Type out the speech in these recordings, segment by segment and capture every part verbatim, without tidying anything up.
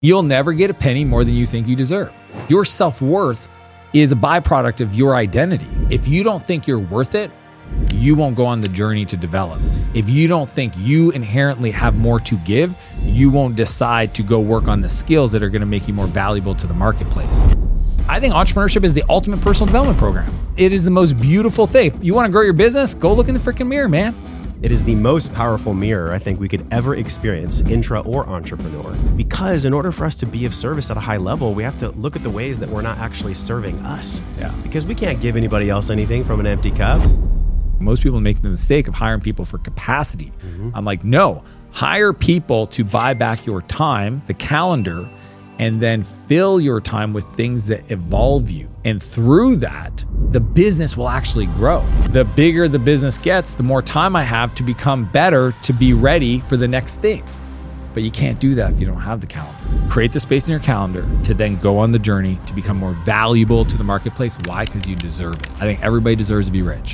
You'll never get a penny more than you think you deserve. Your self-worth is a byproduct of your identity. If you don't think you're worth it, you won't go on the journey to develop. If you don't think you inherently have more to give, you won't decide to go work on the skills that are going to make you more valuable to the marketplace. I think entrepreneurship is the ultimate personal development program. It is the most beautiful thing. You want to grow your business? Go look in the freaking mirror, man. It is the most powerful mirror I think we could ever experience, intra or entrepreneur. Because in order for us to be of service at a high level, we have to look at the ways that we're not actually serving us. Yeah. Because we can't give anybody else anything from an empty cup. Most people make the mistake of hiring people for capacity. Mm-hmm. I'm like, no, hire people to buy back your time, the calendar, and then fill your time with things that evolve you. And through that, the business will actually grow. The bigger the business gets, the more time I have to become better, to be ready for the next thing. But you can't do that if you don't have the calendar. Create the space in your calendar to then go on the journey to become more valuable to the marketplace. Why? Because you deserve it. I think everybody deserves to be rich.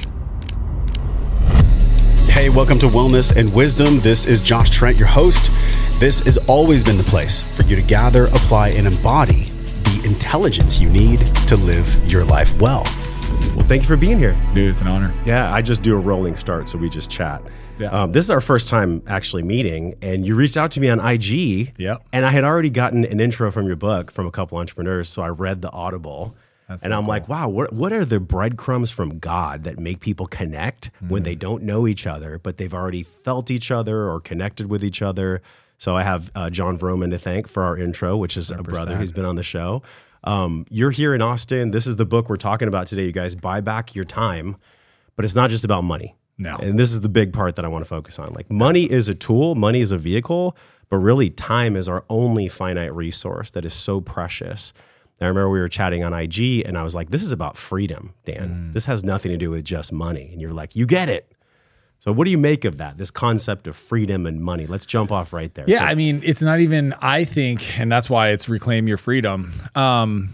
Hey, welcome to Wellness and Wisdom. This is Josh Trent, your host. This has always been the place for you to gather, apply, and embody the intelligence you need to live your life well. Well, thank you for being here. Dude, it's an honor. Yeah, I just do a rolling start, so we just chat. Yeah. Um, this is our first time actually meeting, and you reached out to me on I G, Yep. and I had already gotten an intro from your book from a couple entrepreneurs, so I read the Audible. That's and so I'm cool. like, wow, what what are the breadcrumbs from God that make people connect mm. when they don't know each other, but they've already felt each other or connected with each other? So I have uh, John Vroman to thank for our intro, which is one hundred percent a brother who's been on the show. Um, you're here in Austin. This is the book we're talking about today, you guys. Buy Back Your Time. But it's not just about money. No. And this is the big part that I want to focus on. Like, money is a tool, money is a vehicle, but really time is our only finite resource that is so precious. I remember we were chatting on I G, and I was like, this is about freedom, Dan. Mm. This has nothing to do with just money. And you're like, you get it. So what do you make of that, this concept of freedom and money? Let's jump off right there. Yeah, so, I mean, it's not even, I think, and that's why it's Reclaim Your Freedom. Um,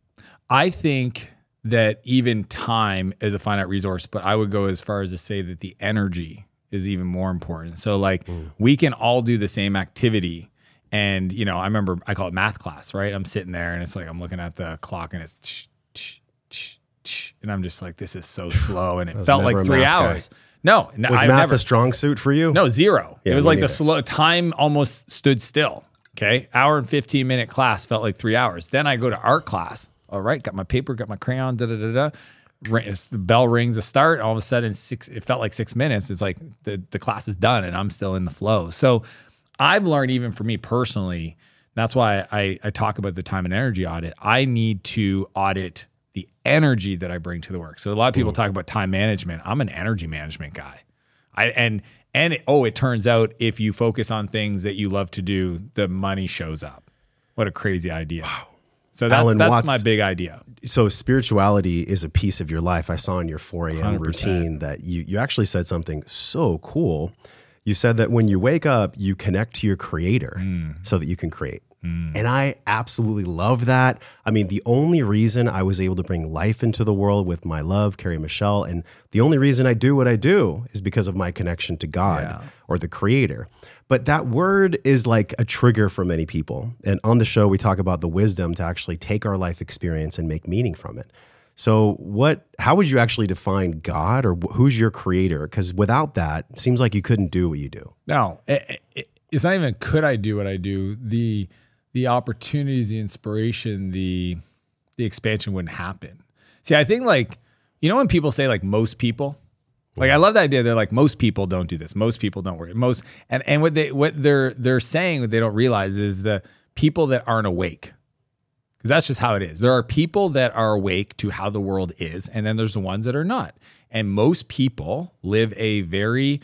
I think that even time is a finite resource, but I would go as far as to say that the energy is even more important. So like mm. we can all do the same activity. And, you know, I remember I call it math class, right? I'm sitting there and it's like, I'm looking at the clock and it's, tsh, tsh, tsh, tsh, and I'm just like, this is so slow. And it felt like three hours. Guy. No. no was I math never, a strong suit for you? No, zero. Yeah, it was like neither. The slow time almost stood still. Okay. Hour and fifteen minute class felt like three hours. Then I go to art class. All right. Got my paper, got my crayon, da da da da. The bell rings a start. All of a sudden, six. It felt like six minutes. It's like the, the class is done and I'm still in the flow. So I've learned, even for me personally, that's why I, I talk about the time and energy audit. I need to audit the energy that I bring to the work. So a lot of people mm. talk about time management. I'm an energy management guy. I and and it, oh, it turns out if you focus on things that you love to do, the money shows up. What a crazy idea. Wow. So that's Alan that's Watts, my big idea. So spirituality is a piece of your life. I saw in your four a.m. one hundred percent routine that you you actually said something so cool. You said that when you wake up, you connect to your creator mm. so that you can create. Mm. And I absolutely love that. I mean, the only reason I was able to bring life into the world with my love, Carrie Michelle, and the only reason I do what I do is because of my connection to God yeah. or the creator. But that word is like a trigger for many people. And on the show, we talk about the wisdom to actually take our life experience and make meaning from it. So what? How would you actually define God, or who's your creator? Because without that, it seems like you couldn't do what you do. No, it, it, it's not even could I do what I do. The the opportunities, the inspiration, the the expansion wouldn't happen. See, I think like, you know when people say like most people, like I love the idea. They're like, most people don't do this. Most people don't work. Most and and what they what they're they're saying what they don't realize is the people that aren't awake. Because that's just how it is. There are people that are awake to how the world is, and then there's the ones that are not. And most people live a very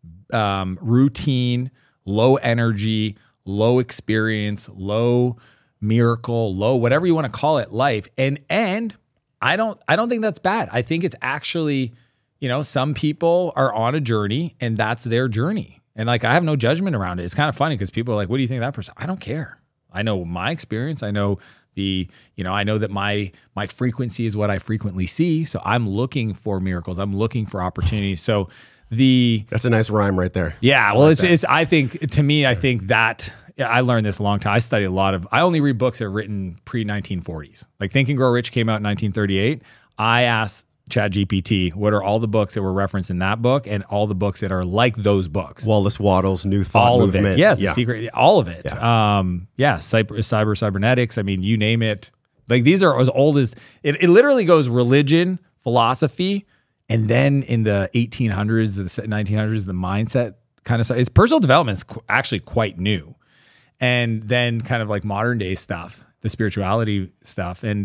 um, routine, low energy, low experience, low miracle, low whatever you want to call it life. And and I don't I don't think that's bad. I think it's actually, you know, some people are on a journey, and that's their journey. And like I have no judgment around it. It's kind of funny because people are like, "What do you think of that person?" I don't care. I know my experience. I know the, you know, I know that my my frequency is what I frequently see. So I'm looking for miracles. I'm looking for opportunities. So the that's a nice rhyme right there. Yeah. Well, like it's, it's I think to me, I think that yeah, I learned this a long time. I studied a lot of, I only read books that are written pre nineteen forties. Like Think and Grow Rich came out in nineteen thirty-eight. I asked ChatGPT, what are all the books that were referenced in that book and all the books that are like those books? Wallace Wattles, New Thought all Movement. of it. Yes, yeah. The Secret, all of it. Yeah, um, yeah cyber, cyber cybernetics. I mean, you name it. Like these are as old as, it, it literally goes religion, philosophy, and then in the eighteen hundreds, the nineteen hundreds, the mindset kind of stuff. It's personal development is qu- actually quite new. And then kind of like modern day stuff, the spirituality stuff. And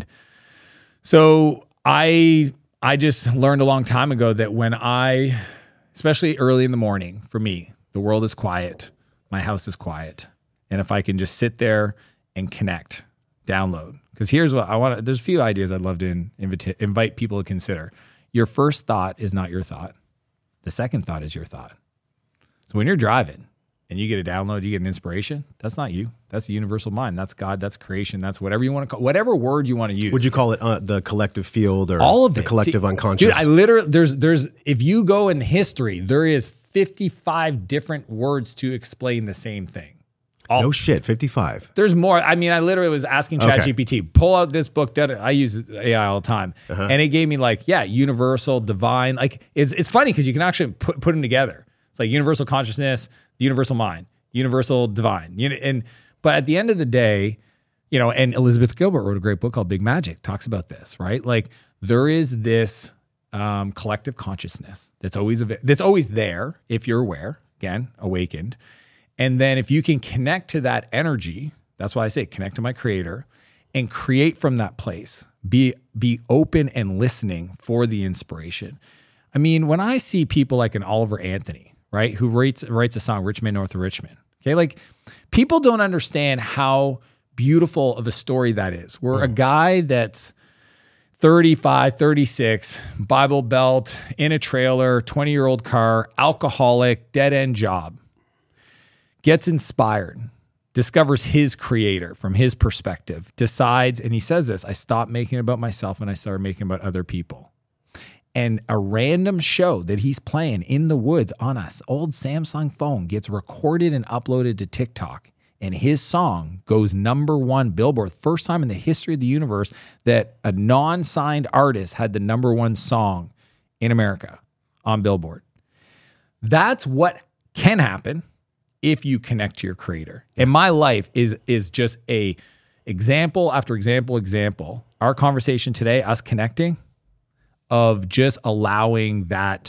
so I I just learned a long time ago that when I, especially early in the morning, for me, the world is quiet, my house is quiet. And if I can just sit there and connect, download. Because here's what I want to, there's a few ideas I'd love to in, invite, invite people to consider. Your first thought is not your thought. The second thought is your thought. So when you're driving, and you get a download, you get an inspiration, that's not you. That's the universal mind. That's God. That's creation. That's whatever you want to call, whatever word you want to use. Would you call it uh, the collective field or all of the it. collective See, unconscious? Dude, I literally, there's, there's, if you go in history, there is fifty-five different words to explain the same thing. All, no shit, fifty-five. There's more. I mean, I literally was asking ChatGPT, okay. pull out this book that I use A I all the time. Uh-huh. And it gave me like, yeah, universal, divine. Like it's, it's funny because you can actually put, put them together. It's like universal consciousness, the universal mind. Universal divine, you know, and but at the end of the day, you know, and Elizabeth Gilbert wrote a great book called Big Magic, talks about this, right? Like there is this um, collective consciousness that's always that's always there if you're aware, again, awakened, and then if you can connect to that energy, that's why I say connect to my creator, and create from that place. Be be open and listening for the inspiration. I mean, when I see people like an Oliver Anthony, right, who writes writes a song, Rich Man North of Richmond. Okay, like people don't understand how beautiful of a story that is. Where a guy that's thirty-five, thirty-six, Bible Belt, in a trailer, twenty-year-old car, alcoholic, dead-end job, gets inspired, discovers his creator from his perspective, decides, and he says this, I stopped making it about myself and I started making it about other people. And a random show that he's playing in the woods on an old Samsung phone gets recorded and uploaded to TikTok. And his song goes number one Billboard. First time in the history of the universe that a non-signed artist had the number one song in America on Billboard. That's what can happen if you connect to your creator. And my life is, is just a example after example, example. Our conversation today, us connecting, of just allowing that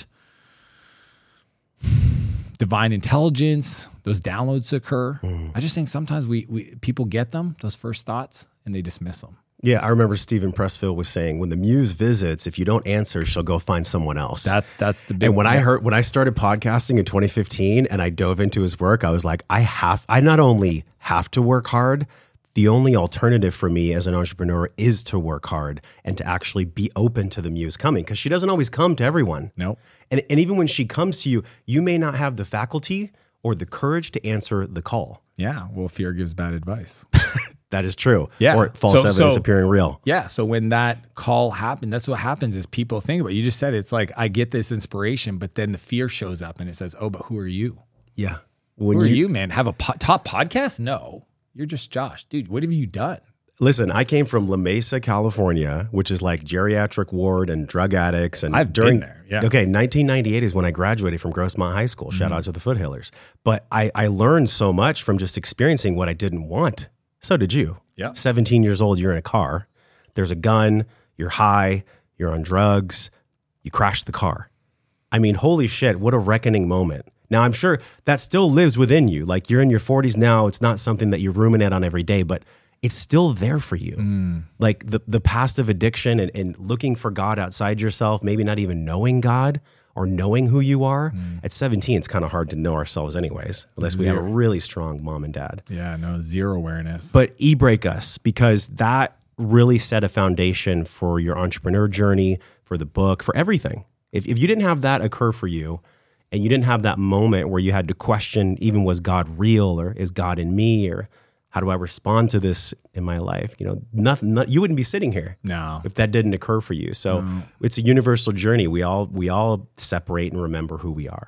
divine intelligence, those downloads to occur. Mm. I just think sometimes we, we people get them, those first thoughts, and they dismiss them. Yeah, I remember Stephen Pressfield was saying, when the muse visits, if you don't answer, she'll go find someone else. That's that's the big And when one. I heard when I started podcasting in twenty fifteen and I dove into his work, I was like, I have I not only have to work hard, the only alternative for me as an entrepreneur is to work hard and to actually be open to the muse coming, because she doesn't always come to everyone. No. And, and even when she comes to you, you may not have the faculty or the courage to answer the call. Yeah. Well, fear gives bad advice. That is true. Yeah. Or false so, evidence so, appearing real. Yeah. So when that call happened, that's what happens is people think about it. You just said it. It's like, I get this inspiration, but then the fear shows up and it says, oh, but who are you? Yeah. When who you, are you, man? Have a po- top podcast? No. You're just Josh. Dude, what have you done? Listen, I came from La Mesa, California, which is like geriatric ward and drug addicts. And I've during, been there, yeah. Okay, nineteen ninety-eight is when I graduated from Grossmont High School. Shout mm-hmm. out to the Foothillers. But I, I learned so much from just experiencing what I didn't want. So did you. Yeah. seventeen years old, you're in a car. There's a gun. You're high. You're on drugs. You crash the car. I mean, holy shit, what a reckoning moment. Now, I'm sure that still lives within you. Like, you're in your forties now. It's not something that you ruminate on every day, but it's still there for you. Mm. Like the, the past of addiction and, and looking for God outside yourself, maybe not even knowing God or knowing who you are. Mm. At seventeen, it's kind of hard to know ourselves anyways, unless zero. we have a really strong mom and dad. Yeah, no, zero awareness. But e-break us, because that really set a foundation for your entrepreneur journey, for the book, for everything. If, if you didn't have that occur for you, and you didn't have that moment where you had to question, even was God real, or is God in me, or how do I respond to this in my life? You know, nothing. Not, you wouldn't be sitting here no. if that didn't occur for you. So no. It's a universal journey. We all we all separate and remember who we are.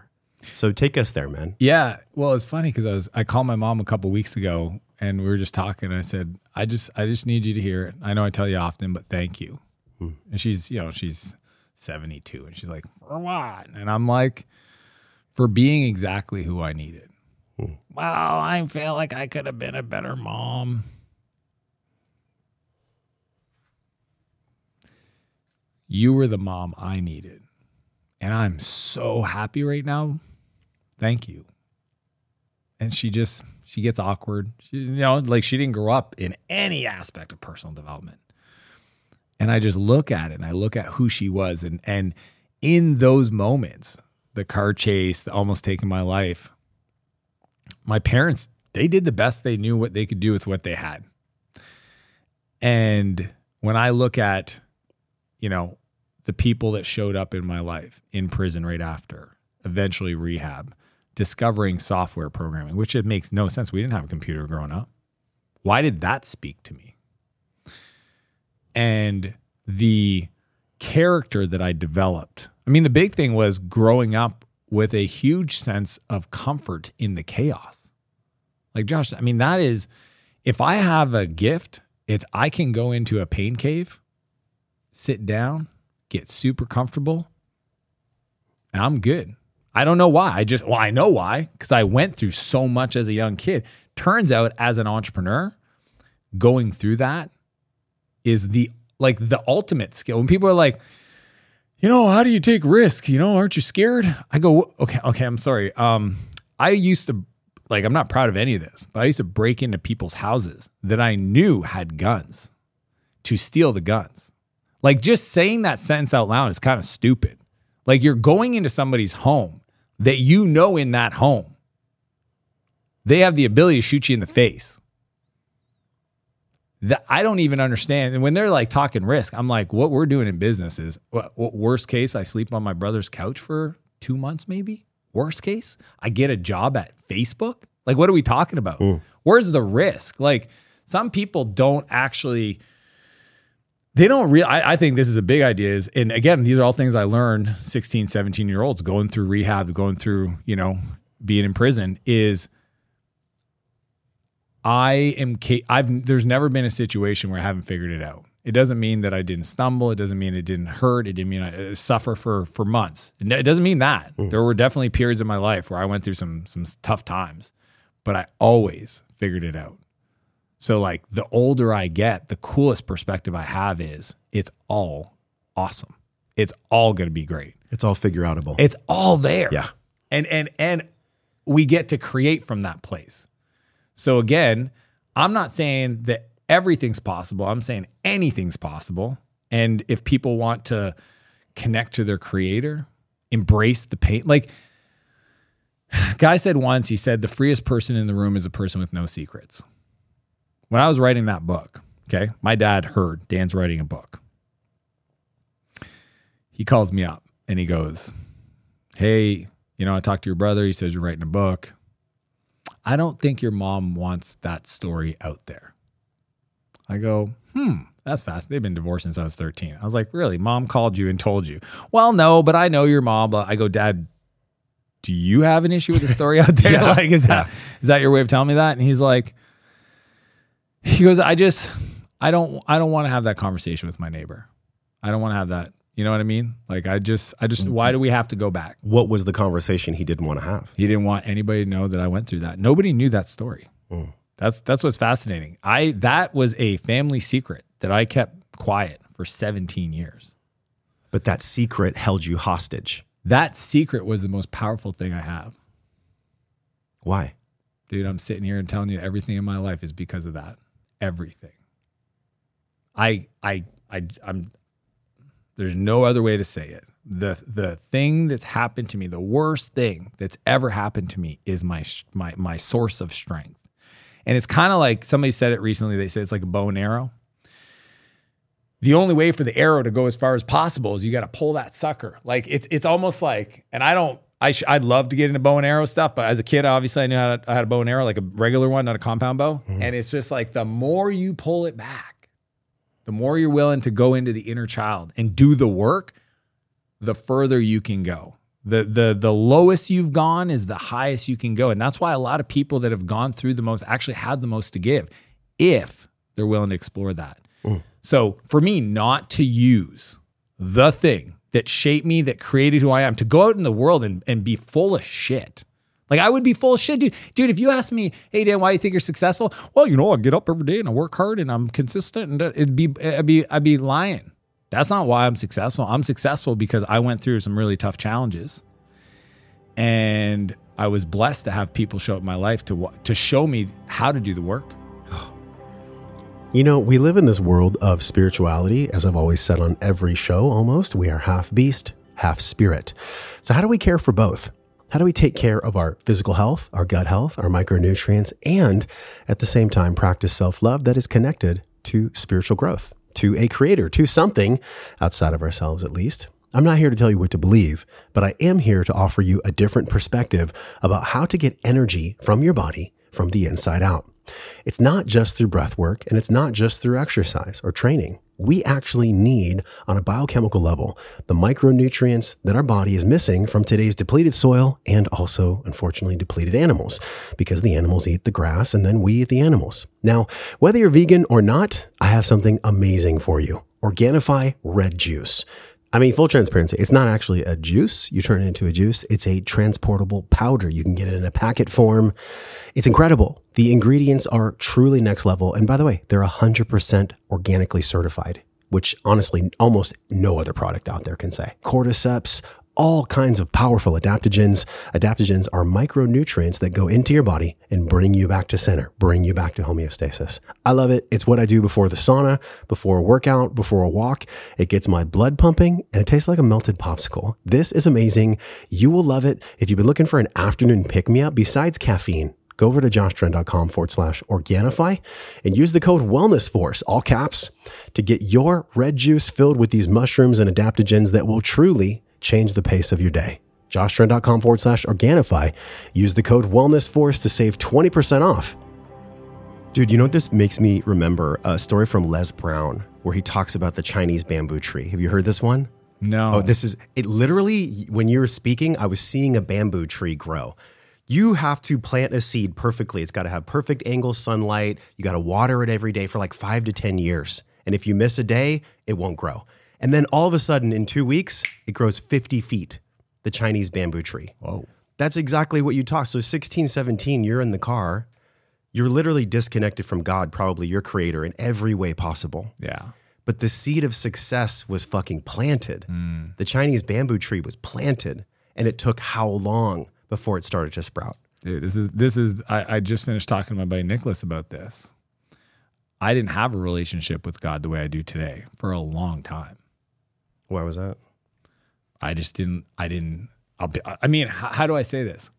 So take us there, man. Yeah. Well, it's funny because I was I called my mom a couple weeks ago and we were just talking. And I said, I just I just need you to hear it. I know I tell you often, but thank you. Hmm. And she's, you know, she's seventy-two and she's like, for what? And I'm like, for being exactly who I needed. Hmm. Well, I feel like I could have been a better mom. You were the mom I needed. And I'm so happy right now. Thank you. And she just, she gets awkward. She, you know, like she didn't grow up in any aspect of personal development. And I just look at it and I look at who she was. And, and in those moments, the car chase, the almost taking my life, my parents, they did the best they knew what they could do with what they had. And when I look at, you know, the people that showed up in my life in prison right after, eventually rehab, discovering software programming, which it makes no sense. We didn't have a computer growing up. Why did that speak to me? And the character that I developed. I mean, the big thing was growing up with a huge sense of comfort in the chaos. Like Josh, I mean, that is, if I have a gift, it's I can go into a pain cave, sit down, get super comfortable, and I'm good. I don't know why. I just, well, I know why, because I went through so much as a young kid. Turns out as an entrepreneur, going through that is the, like the ultimate skill. When people are like, you know, how do you take risk? You know, aren't you scared? I go, okay, okay, I'm sorry. Um, I used to, like, I'm not proud of any of this, but I used to break into people's houses that I knew had guns to steal the guns. Like just saying that sentence out loud is kind of stupid. Like you're going into somebody's home that you know in that home, they have the ability to shoot you in the face. That I don't even understand. And when they're like talking risk, I'm like, what we're doing in business is, what, what, worst case, I sleep on my brother's couch for two months maybe. Worst case, I get a job at Facebook. Like, what are we talking about? Mm. Where's the risk? Like some people don't actually... They don't really, I, I think this is a big idea is, and again, these are all things I learned sixteen, seventeen year olds going through rehab, going through, you know, being in prison is I am, I've, there's never been a situation where I haven't figured it out. It doesn't mean that I didn't stumble. It doesn't mean it didn't hurt. It didn't mean I uh, suffer for, for months. It doesn't mean that. Mm. There were definitely periods in my life where I went through some, some tough times, but I always figured it out. So like the older I get, the coolest perspective I have is it's all awesome. It's all going to be great. It's all figure outable. It's all there. Yeah. And, and, and we get to create from that place. So again, I'm not saying that everything's possible. I'm saying anything's possible. And if people want to connect to their creator, embrace the pain. Like Guy said once, he said, the freest person in the room is a person with no secrets. When I was writing that book, okay, my dad heard Dan's writing a book. He calls me up and he goes, hey, you know, I talked to your brother. He says you're writing a book. I don't think your mom wants that story out there. I go, hmm, that's fast. They've been divorced since I was thirteen. I was like, really? Mom called you and told you? Well, no, but I know your mom. But I go, Dad, do you have an issue with the story out there? yeah, like, is that yeah. is that your way of telling me that? And he's like, He goes, I just, I don't, I don't want to have that conversation with my neighbor. I don't want to have that. You know what I mean? Like, I just, I just, why do we have to go back? What was the conversation he didn't want to have? He didn't want anybody to know that I went through that. Nobody knew that story. Mm. That's, that's what's fascinating. I, that was a family secret that I kept quiet for seventeen years. But that secret held you hostage. That secret was the most powerful thing I have. Why? Dude, I'm sitting here and telling you everything in my life is because of that. Everything. I, I, I, I'm, there's no other way to say it. The, the thing that's happened to me, the worst thing that's ever happened to me is my, my, my source of strength. And it's kind of like somebody said it recently. They said it's like a bow and arrow. The only way for the arrow to go as far as possible is you got to pull that sucker. Like it's, it's almost like, and I don't, I sh- I'd love to get into bow and arrow stuff, but as a kid, obviously I knew how to, I had a bow and arrow, like a regular one, not a compound bow. Mm-hmm. And it's just like the more you pull it back, the more you're willing to go into the inner child and do the work, the further you can go. The, the, the lowest you've gone is the highest you can go. And that's why a lot of people that have gone through the most actually have the most to give if they're willing to explore that. Mm. So for me, not to use the thing that shaped me, that created who I am, to go out in the world and, and be full of shit. Like I would be full of shit, dude. Dude, if you ask me, hey Dan, why do you think you're successful? Well, you know, I get up every day and I work hard and I'm consistent, and it'd be, I'd be, I'd be lying. That's not why I'm successful. I'm successful because I went through some really tough challenges, and I was blessed to have people show up in my life to to show me how to do the work. You know, we live in this world of spirituality, as I've always said on every show almost. We are half beast, half spirit. So how do we care for both? How do we take care of our physical health, our gut health, our micronutrients, and at the same time practice self-love that is connected to spiritual growth, to a creator, to something outside of ourselves at least? I'm not here to tell you what to believe, but I am here to offer you a different perspective about how to get energy from your body from the inside out. It's not just through breath work, and it's not just through exercise or training. We actually need, on a biochemical level, the micronutrients that our body is missing from today's depleted soil and also, unfortunately, depleted animals, because the animals eat the grass and then we eat the animals. Now, whether you're vegan or not, I have something amazing for you. Organifi Red Juice. I mean, full transparency, it's not actually a juice. You turn it into a juice. It's a transportable powder. You can get it in a packet form. It's incredible. The ingredients are truly next level. And by the way, they're one hundred percent organically certified, which honestly, almost no other product out there can say. Cordyceps, all kinds of powerful adaptogens. Adaptogens are micronutrients that go into your body and bring you back to center, bring you back to homeostasis. I love it. It's what I do before the sauna, before a workout, before a walk. It gets my blood pumping and it tastes like a melted popsicle. This is amazing. You will love it. If you've been looking for an afternoon pick-me-up besides caffeine, go over to joshtrent.com forward slash Organifi and use the code WellnessForce, all caps, to get your red juice filled with these mushrooms and adaptogens that will truly change the pace of your day. joshtrent.com forward slash Organifi. Use the code WellnessForce to save twenty percent off. Dude, you know what this makes me remember? A story from Les Brown where he talks about the Chinese bamboo tree. Have you heard this one? No. Oh, this is, it literally, when you were speaking, I was seeing a bamboo tree grow. You have to plant a seed perfectly. It's got to have perfect angle sunlight. You got to water it every day for like five to ten years. And if you miss a day, it won't grow. And then all of a sudden, in two weeks, it grows fifty feet, the Chinese bamboo tree. Whoa. That's exactly what you talk. So sixteen, seventeen, you're in the car. You're literally disconnected from God, probably your creator, in every way possible. Yeah. But the seed of success was fucking planted. Mm. The Chinese bamboo tree was planted. And it took how long before it started to sprout? Dude, this is, this is, I, I just finished talking to my buddy Nicholas about this. I didn't have a relationship with God the way I do today for a long time. Why was that? I just didn't, I didn't, I'll be, I mean, how, how do I say this?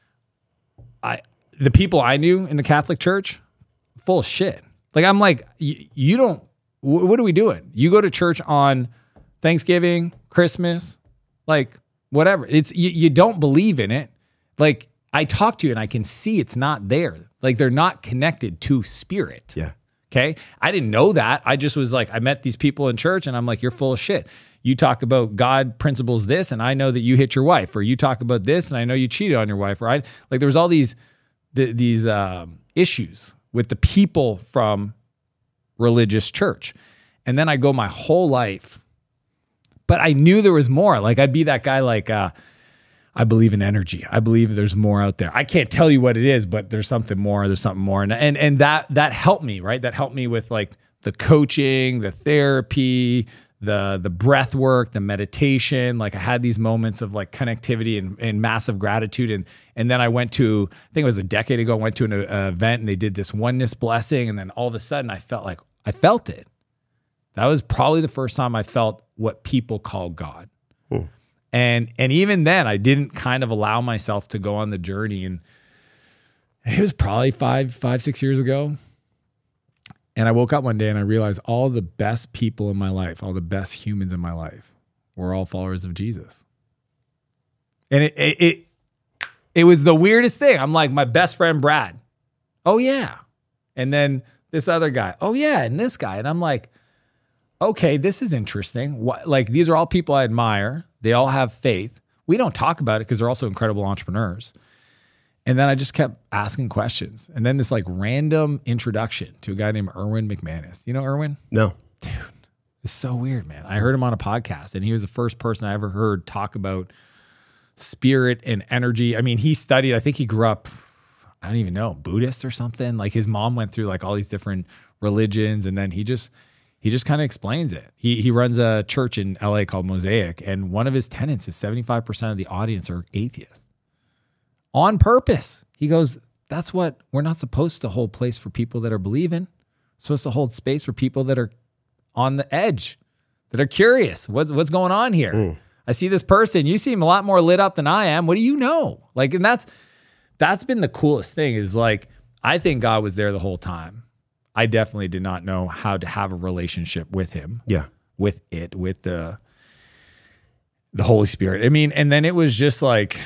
I, the people I knew in the Catholic Church, full of shit. Like, I'm like, you don't, what are we doing? You go to church on Thanksgiving, Christmas, like whatever. It's, you, you don't believe in it. Like, I talk to you and I can see it's not there. Like, they're not connected to spirit. Yeah. Okay. I didn't know that. I just was like, I met these people in church and I'm like, you're full of shit. You talk about God principles this, and I know that you hit your wife, or you talk about this and I know you cheated on your wife, right? Like, there was all these, th- these um, issues with the people from religious church. And then I go my whole life, but I knew there was more. Like, I'd be that guy, like, uh, I believe in energy. I believe there's more out there. I can't tell you what it is, but there's something more. There's something more. And and, and that that helped me, right? That helped me with like the coaching, the therapy, the the breath work, the meditation. Like, I had these moments of like connectivity and, and massive gratitude. And and then I went to, I think it was a decade ago, I went to an uh, event and they did this oneness blessing. And then all of a sudden I felt like, I felt it. That was probably the first time I felt what people call God. Hmm. And and even then, I didn't kind of allow myself to go on the journey. And it was probably five, five, six years ago. And I woke up one day and I realized all the best people in my life, all the best humans in my life, were all followers of Jesus. And it it it, it was the weirdest thing. I'm like, my best friend Brad, oh yeah. And then this other guy, oh yeah, and this guy. And I'm like, okay, this is interesting. What, like, these are all people I admire. They all have faith. We don't talk about it because they're also incredible entrepreneurs. And then I just kept asking questions. And then this like random introduction to a guy named Erwin McManus. You know Erwin? No. Dude, it's so weird, man. I heard him on a podcast, and he was the first person I ever heard talk about spirit and energy. I mean, he studied, I think he grew up, I don't even know, Buddhist or something. Like his mom went through like all these different religions, and then he just he just kind of explains it. He he runs a church in L A called Mosaic, and one of his tenets is seventy-five percent of the audience are atheists. On purpose. He goes, that's what, we're not supposed to hold place for people that are believing. We're supposed to hold space for people that are on the edge, that are curious. What's, what's going on here? Mm. I see this person. You seem a lot more lit up than I am. What do you know? Like, and that's, that's been the coolest thing is like, I think God was there the whole time. I definitely did not know how to have a relationship with him. Yeah. With it, with the, the Holy Spirit. I mean, and then it was just like,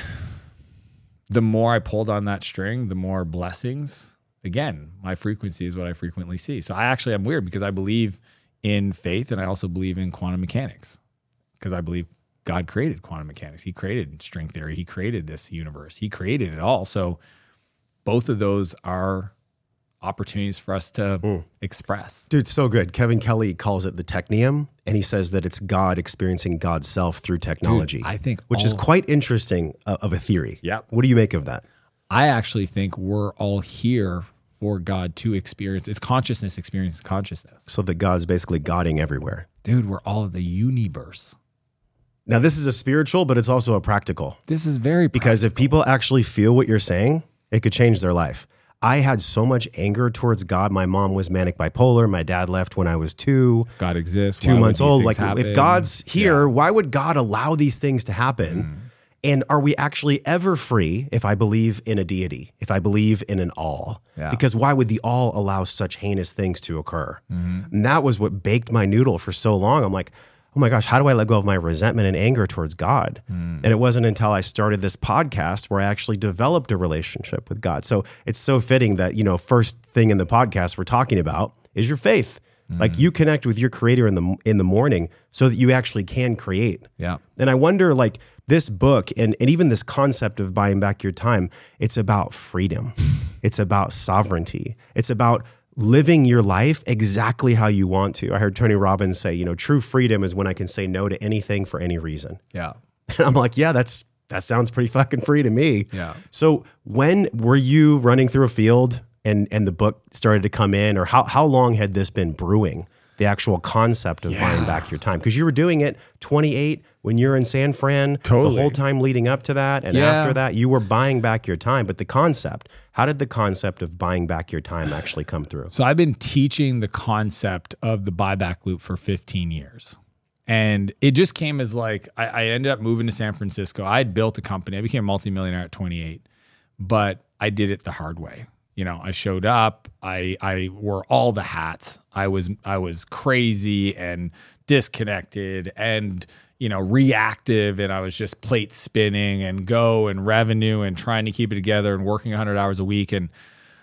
the more I pulled on that string, the more blessings. Again, my frequency is what I frequently see. So I actually am weird because I believe in faith, and I also believe in quantum mechanics because I believe God created quantum mechanics. He created string theory. He created this universe. He created it all. So both of those are opportunities for us to mm. express. Dude, so good. Kevin Kelly calls it the technium, and he says that it's God experiencing God's self through technology. Dude, I think which all, is quite interesting uh, of a theory. Yeah. What do you make of that? I actually think we're all here for God to experience. It's consciousness experiences consciousness. So that God's basically Godding everywhere. Dude, we're all of the universe. Now, this is a spiritual, but it's also a practical. This is very practical. Because if people actually feel what you're saying, it could change their life. I had so much anger towards God. My mom was manic bipolar. My dad left when I was two. God exists. Two why months old. Like happen? If God's here, yeah. why would God allow these things to happen? Mm. And are we actually ever free if I believe in a deity, if I believe in an all? Yeah. Because why would the all allow such heinous things to occur? Mm-hmm. And that was what baked my noodle for so long. I'm like, oh my gosh, how do I let go of my resentment and anger towards God? Mm. And it wasn't until I started this podcast where I actually developed a relationship with God. So it's so fitting that, you know, first thing in the podcast we're talking about is your faith. Mm. Like you connect with your creator in the in the morning so that you actually can create. Yeah. And I wonder, like, this book and, and even this concept of buying back your time, it's about freedom. It's about sovereignty. It's about living your life exactly how you want to. I heard Tony Robbins say, you know, true freedom is when I can say no to anything for any reason. Yeah. And I'm like, yeah, that's that sounds pretty fucking free to me. Yeah. So when were you running through a field and and the book started to come in, or how how long had this been brewing, the actual concept of yeah. buying back your time? Because you were doing it twenty-eight when you're in San Fran, totally. The whole time leading up to that, and yeah. after that, you were buying back your time. But the concept, how did the concept of buying back your time actually come through? So I've been teaching the concept of the buyback loop for fifteen years. And it just came as like, I, I ended up moving to San Francisco. I had built a company. I became a multimillionaire at twenty-eight, but I did it the hard way. You know, I showed up, I I wore all the hats. I was I was crazy and disconnected and, you know, reactive, and I was just plate spinning and go and revenue and trying to keep it together and working one hundred hours a week. And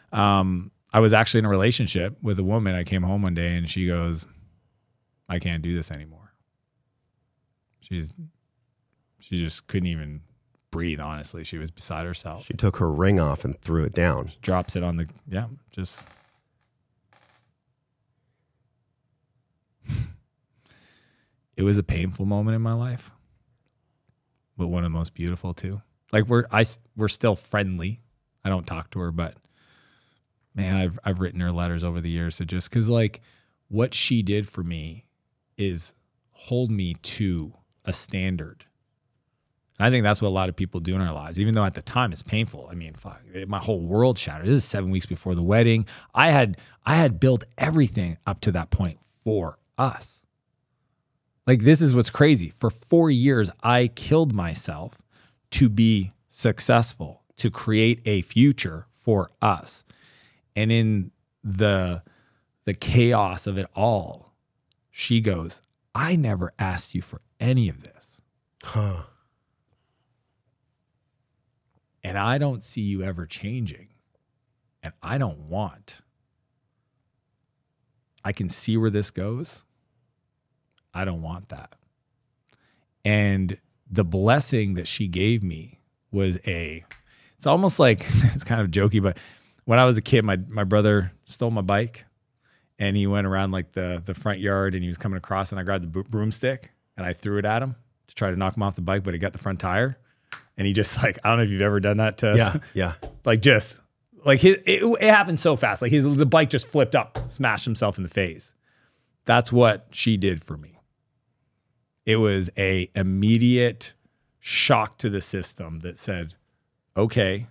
um, I was actually in a relationship with a woman. I came home one day and she goes, I can't do this anymore. She's she just couldn't even breathe, honestly. She was beside herself. She took her ring off and threw it down. She drops it on the, yeah, just. It was a painful moment in my life, but one of the most beautiful too. Like we're, I, we're still friendly. I don't talk to her, but man, I've, I've written her letters over the years. So just cause like what she did for me is hold me to a standard. And I think that's what a lot of people do in our lives, even though at the time it's painful. I mean, fuck, my whole world shattered. This is seven weeks before the wedding. I had I had built everything up to that point for us. Like, this is what's crazy. For four years, I killed myself to be successful, to create a future for us. And in the the chaos of it all, she goes, I never asked you for any of this. Huh. And I don't see you ever changing. And I don't want. I can see where this goes. I don't want that. And the blessing that she gave me was a, it's almost like, it's kind of jokey, but when I was a kid, my, my brother stole my bike and he went around like the, the front yard and he was coming across and I grabbed the broomstick and I threw it at him to try to knock him off the bike, but it got the front tire. And he just like, I don't know if you've ever done that to us. Yeah, yeah. Like just, like his, it, it happened so fast. Like his, the bike just flipped up, smashed himself in the face. That's what she did for me. It was a immediate shock to the system that said, okay,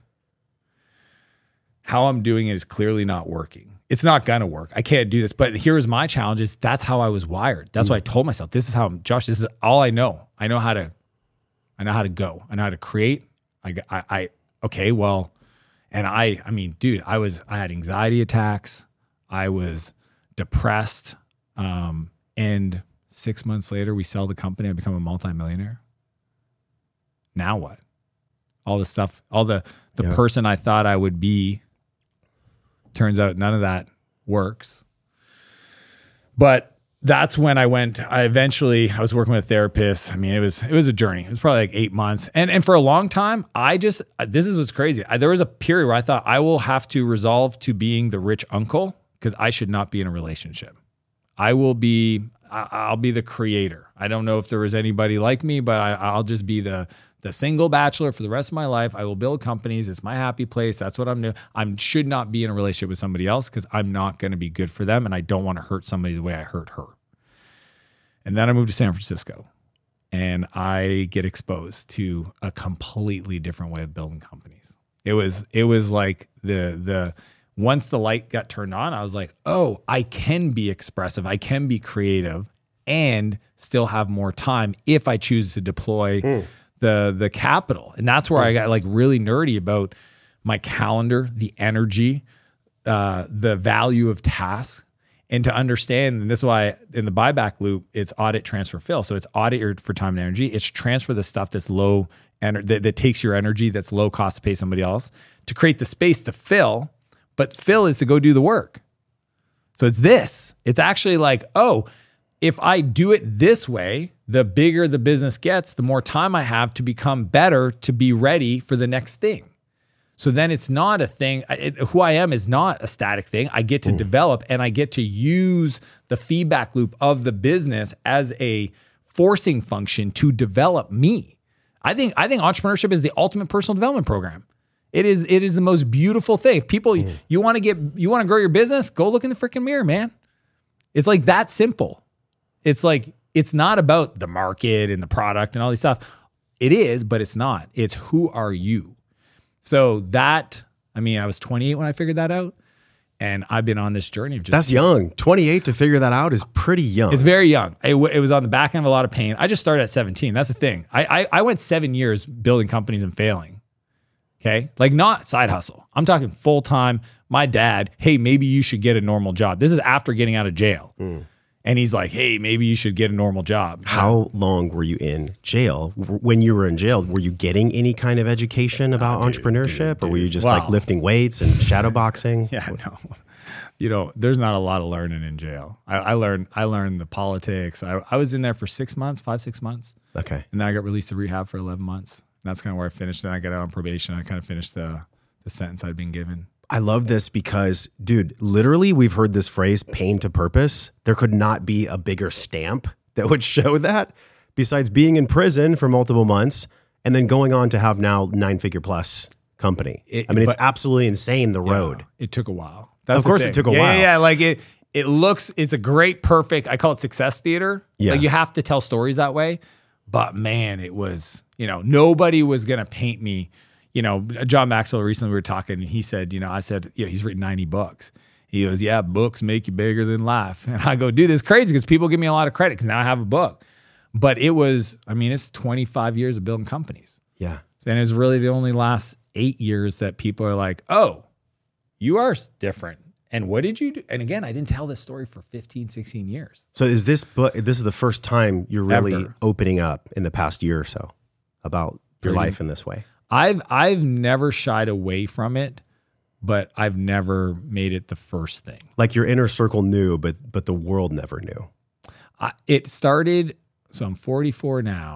how I'm doing it is clearly not working. It's not going to work. I can't do this. But here's my challenge is that's how I was wired. That's mm. what I told myself. This is how I'm, Josh, this is all I know. I know how to, I know how to go. I know how to create. I, I, I okay, well, and I, I mean, dude, I was, I had anxiety attacks. I was depressed. Um, and six months later, we sell the company. I become a multimillionaire. Now what? All the stuff, all the, the yeah. person I thought I would be, turns out none of that works. But that's when I went, I eventually, I was working with a therapist. I mean, it was, it was a journey. It was probably like eight months. And, and for a long time, I just, this is what's crazy. I, there was a period where I thought I will have to resolve to being the rich uncle because I should not be in a relationship. I will be, I, I'll be the creator. I don't know if there was anybody like me, but I, I'll just be the, the single bachelor for the rest of my life. I will build companies. It's my happy place. That's what I'm doing. I should not be in a relationship with somebody else because I'm not going to be good for them. And I don't want to hurt somebody the way I hurt her. And then I moved to San Francisco and I get exposed to a completely different way of building companies. It was, it was like the, the, once the light got turned on, I was like, oh, I can be expressive. I can be creative and still have more time if I choose to deploy mm. the, the capital. And that's where mm. I got like really nerdy about my calendar, the energy, uh, the value of tasks. And to understand, and this is why in the buyback loop, it's audit, transfer, fill. So it's audit your, for time and energy. It's transfer the stuff that's low, ener- that, that takes your energy, that's low cost to pay somebody else, to create the space to fill. But fill is to go do the work. So it's this. It's actually like, oh, if I do it this way, the bigger the business gets, the more time I have to become better, to be ready for the next thing. So then it's not a thing. It, who I am is not a static thing. I get to mm. develop and I get to use the feedback loop of the business as a forcing function to develop me. I think I think entrepreneurship is the ultimate personal development program. It is it is the most beautiful thing. If people, mm. you want to get you want to grow your business, go look in the freaking mirror, man. It's like that simple. It's like it's not about the market and the product and all these stuff. It is, but it's not. It's who are you? So that, I mean, I was twenty-eight when I figured that out. And I've been on this journey of just... That's young. twenty-eight to figure that out is pretty young. It's very young. It, w- it was on the back end of a lot of pain. I just started at seventeen. That's the thing. I, I I went seven years building companies and failing. Okay? Like not side hustle. I'm talking full-time. My dad, hey, maybe you should get a normal job. This is after getting out of jail. Mm. And he's like, hey, maybe you should get a normal job. How long were you in jail? When you were in jail, were you getting any kind of education about oh, dude, entrepreneurship? Dude, dude. Or were you just wow. like lifting weights and shadow boxing? Yeah, no. You know, there's not a lot of learning in jail. I, I learned I learned the politics. I, I was in there for six months, five, six months. Okay. And then I got released to rehab for eleven months. And that's kind of where I finished. Then I got out on probation. I kind of finished the, the sentence I'd been given. I love this because, dude, literally we've heard this phrase, pain to purpose. There could not be a bigger stamp that would show that besides being in prison for multiple months and then going on to have now nine figure plus company. It, I mean, it's absolutely insane, the yeah, road. It took a while. That's of course it took a yeah, while. Yeah, yeah, like it, it looks, it's a great, perfect, I call it success theater. Yeah. Like you have to tell stories that way. But man, it was, you know, nobody was going to paint me. You know, John Maxwell, recently we were talking and he said, you know, I said, yeah, he's written ninety books. He goes, yeah, books make you bigger than life. And I go, dude, this is crazy because people give me a lot of credit because now I have a book. But it was, I mean, it's twenty-five years of building companies. Yeah. And it's really the only last eight years that people are like, oh, you are different. And what did you do? And again, I didn't tell this story for fifteen, sixteen years. So is this book, this is the first time you're really Ever. opening up in the past year or so about your Pretty. life in this way? I've I've never shied away from it, but I've never made it the first thing. Like your inner circle knew, but but the world never knew. I, it started, so I'm forty-four now,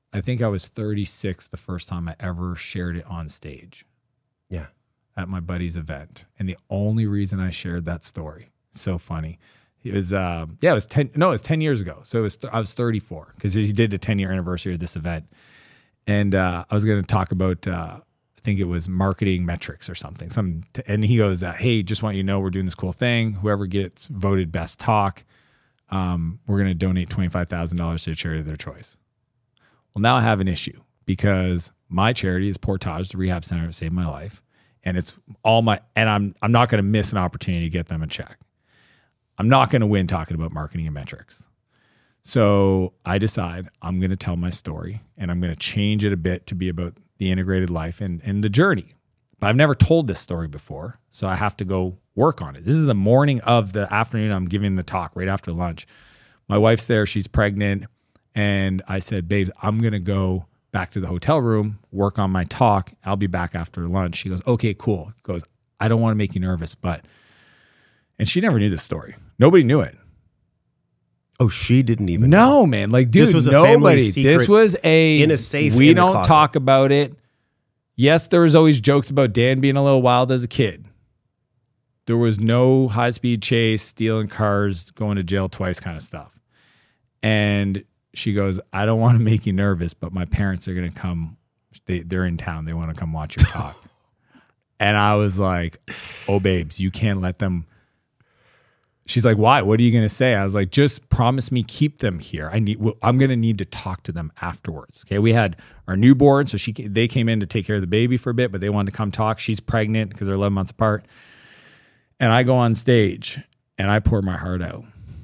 I think I was thirty-six the first time I ever shared it on stage. Yeah. At my buddy's event. And the only reason I shared that story, so funny. It was, um, yeah, it was ten, no, it was ten years ago. So it was, I was thirty-four because he did the ten year anniversary of this event. And uh, I was going to talk about, uh, I think it was marketing metrics or something. Some, t- and he goes, uh, hey, just want you to know we're doing this cool thing. Whoever gets voted best talk, um, we're going to donate twenty-five thousand dollars to a charity of their choice. Well, now I have an issue because my charity is Portage, the rehab center that saved my life. And it's all my, and I'm I'm not going to miss an opportunity to get them a check. I'm not going to win talking about marketing and metrics. So I decide I'm going to tell my story and I'm going to change it a bit to be about the integrated life and, and the journey. But I've never told this story before, so I have to go work on it. This is the morning of the afternoon I'm giving the talk right after lunch. My wife's there, she's pregnant. And I said, babes, I'm going to go back to the hotel room, work on my talk. I'll be back after lunch. She goes, okay, cool. Goes, I don't want to make you nervous, but, and she never knew this story. Nobody knew it. Oh, she didn't even No, know. man. Like, dude, This was a nobody. family secret This was a, in a safe we in the don't closet. talk about it. Yes, there was always jokes about Dan being a little wild as a kid. There was no high-speed chase, stealing cars, going to jail twice kind of stuff. And she goes, I don't want to make you nervous, but my parents are going to come. They, they're in town. They want to come watch your talk. And I was like, oh, babes, you can't let them. She's like, why? What are you going to say? I was like, just promise me, keep them here. I need, I'm going to need to talk to them afterwards. Okay. We had our newborn. So she, they came in to take care of the baby for a bit, but they wanted to come talk. She's pregnant because they're eleven months apart. And I go on stage and I pour my heart out.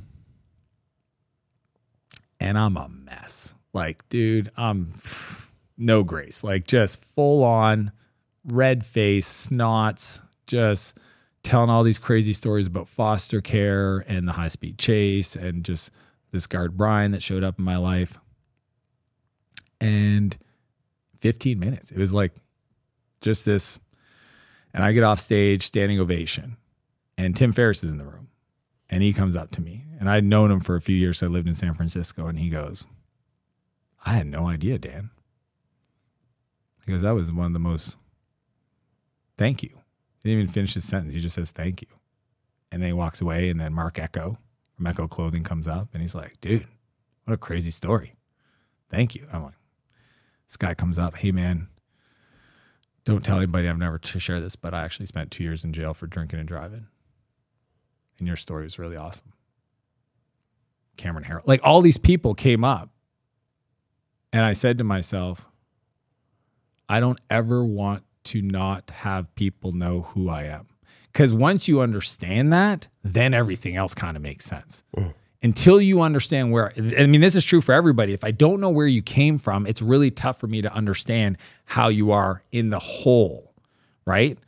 And I'm a mess. Like, dude, I'm no grace. Like, just full on red face, snots, just telling all these crazy stories about foster care and the high-speed chase and just this guard Brian that showed up in my life. And fifteen minutes. It was like just this. And I get off stage, standing ovation. And Tim Ferriss is in the room. And he comes up to me. And I'd known him for a few years. So I lived in San Francisco. And he goes, I had no idea, Dan. He goes, that was one of the most, thank you. He didn't even finish his sentence. He just says, thank you. And then he walks away. And then Mark Echo from Echo Clothing comes up. And he's like, dude, what a crazy story. Thank you. I'm like, this guy comes up. Hey, man, don't tell anybody I've never to share this, but I actually spent two years in jail for drinking and driving. And your story was really awesome. Cameron Harold. Like, all these people came up. And I said to myself, I don't ever want to not have people know who I am. Because once you understand that, then everything else kind of makes sense. Mm. Until you understand where, I mean, this is true for everybody. If I don't know where you came from, it's really tough for me to understand how you are in the whole, right?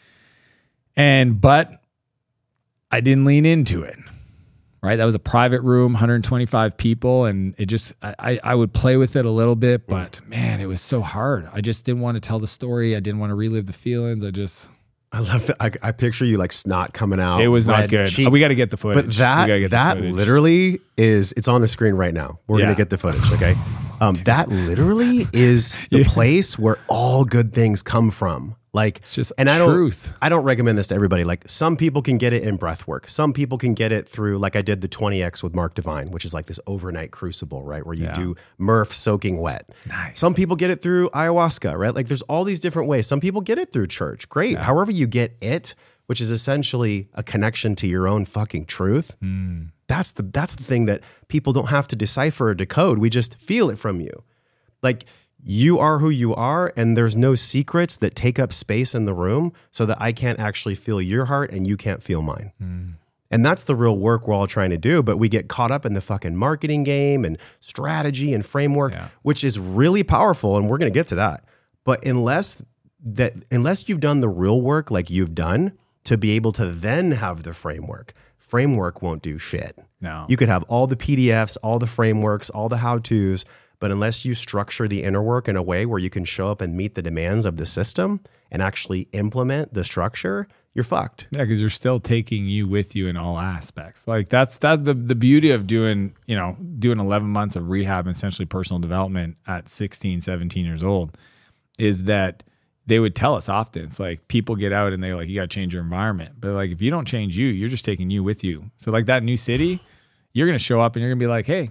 And, but I didn't lean into it, right? That was a private room, one hundred twenty-five people. And it just, I, I would play with it a little bit, but man, it was so hard. I just didn't want to tell the story. I didn't want to relive the feelings. I just... I love that. I, I picture you like snot coming out. It was not red good. cheek. We got to get the footage. But that we get that the footage. literally is, it's on the screen right now. We're Yeah. going to get the footage, okay? Um, that literally is the Yeah. place where all good things come from. Like, It's just and I truth. don't, I don't recommend this to everybody. Like, some people can get it in breath work. Some people can get it through, like I did the twenty X with Mark Divine, which is like this overnight crucible, right? Where you Yeah. do Murph soaking wet. Nice. Some people get it through ayahuasca, right? Like, there's all these different ways. Some people get it through church. Great. Yeah. However you get it, which is essentially a connection to your own fucking truth. Mm. That's the that's the thing that people don't have to decipher or decode. We just feel it from you. Like, you are who you are, and there's no secrets that take up space in the room so that I can't actually feel your heart and you can't feel mine. Mm. And that's the real work we're all trying to do, but we get caught up in the fucking marketing game and strategy and framework, Yeah. which is really powerful, and we're going to get to that. But unless that unless you've done the real work like you've done to be able to then have the framework, framework won't do shit. No. You could have all the P D Fs, all the frameworks, all the how-tos, but unless you structure the inner work in a way where you can show up and meet the demands of the system and actually implement the structure, you're fucked. Yeah, because you're still taking you with you in all aspects. Like that's that the the beauty of doing, you know, doing eleven months of rehab and essentially personal development at sixteen, seventeen years old is that they would tell us often, it's like people get out and they're like, you got to change your environment. But like, if you don't change you, you're just taking you with you. So like that new city, you're going to show up and you're going to be like, hey,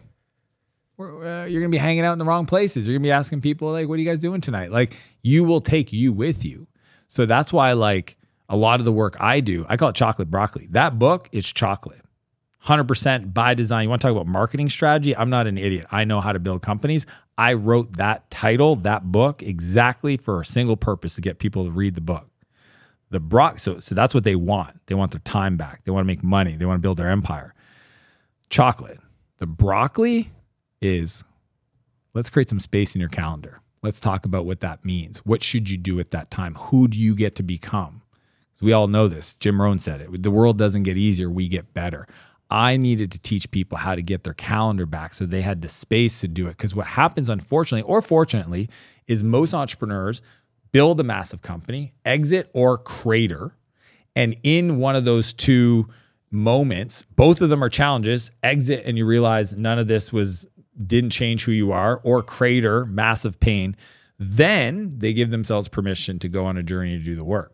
we're, uh, you're going to be hanging out in the wrong places. You're going to be asking people like, what are you guys doing tonight? Like you will take you with you. So that's why like a lot of the work I do, I call it chocolate broccoli. That book is chocolate. one hundred percent by design. You want to talk about marketing strategy? I'm not an idiot. I know how to build companies. I wrote that title, that book, exactly for a single purpose, to get people to read the book. The bro- so, so that's what they want. They want their time back. They want to make money. They want to build their empire. Chocolate. The broccoli is, let's create some space in your calendar. Let's talk about what that means. What should you do at that time? Who do you get to become? We all know this. Jim Rohn said it. The world doesn't get easier. We get better. I needed to teach people how to get their calendar back so they had the space to do it. Because what happens, unfortunately, or fortunately, is most entrepreneurs build a massive company, exit or crater. And in one of those two moments, both of them are challenges, exit and you realize none of this was didn't change who you are, or crater, massive pain. Then they give themselves permission to go on a journey to do the work.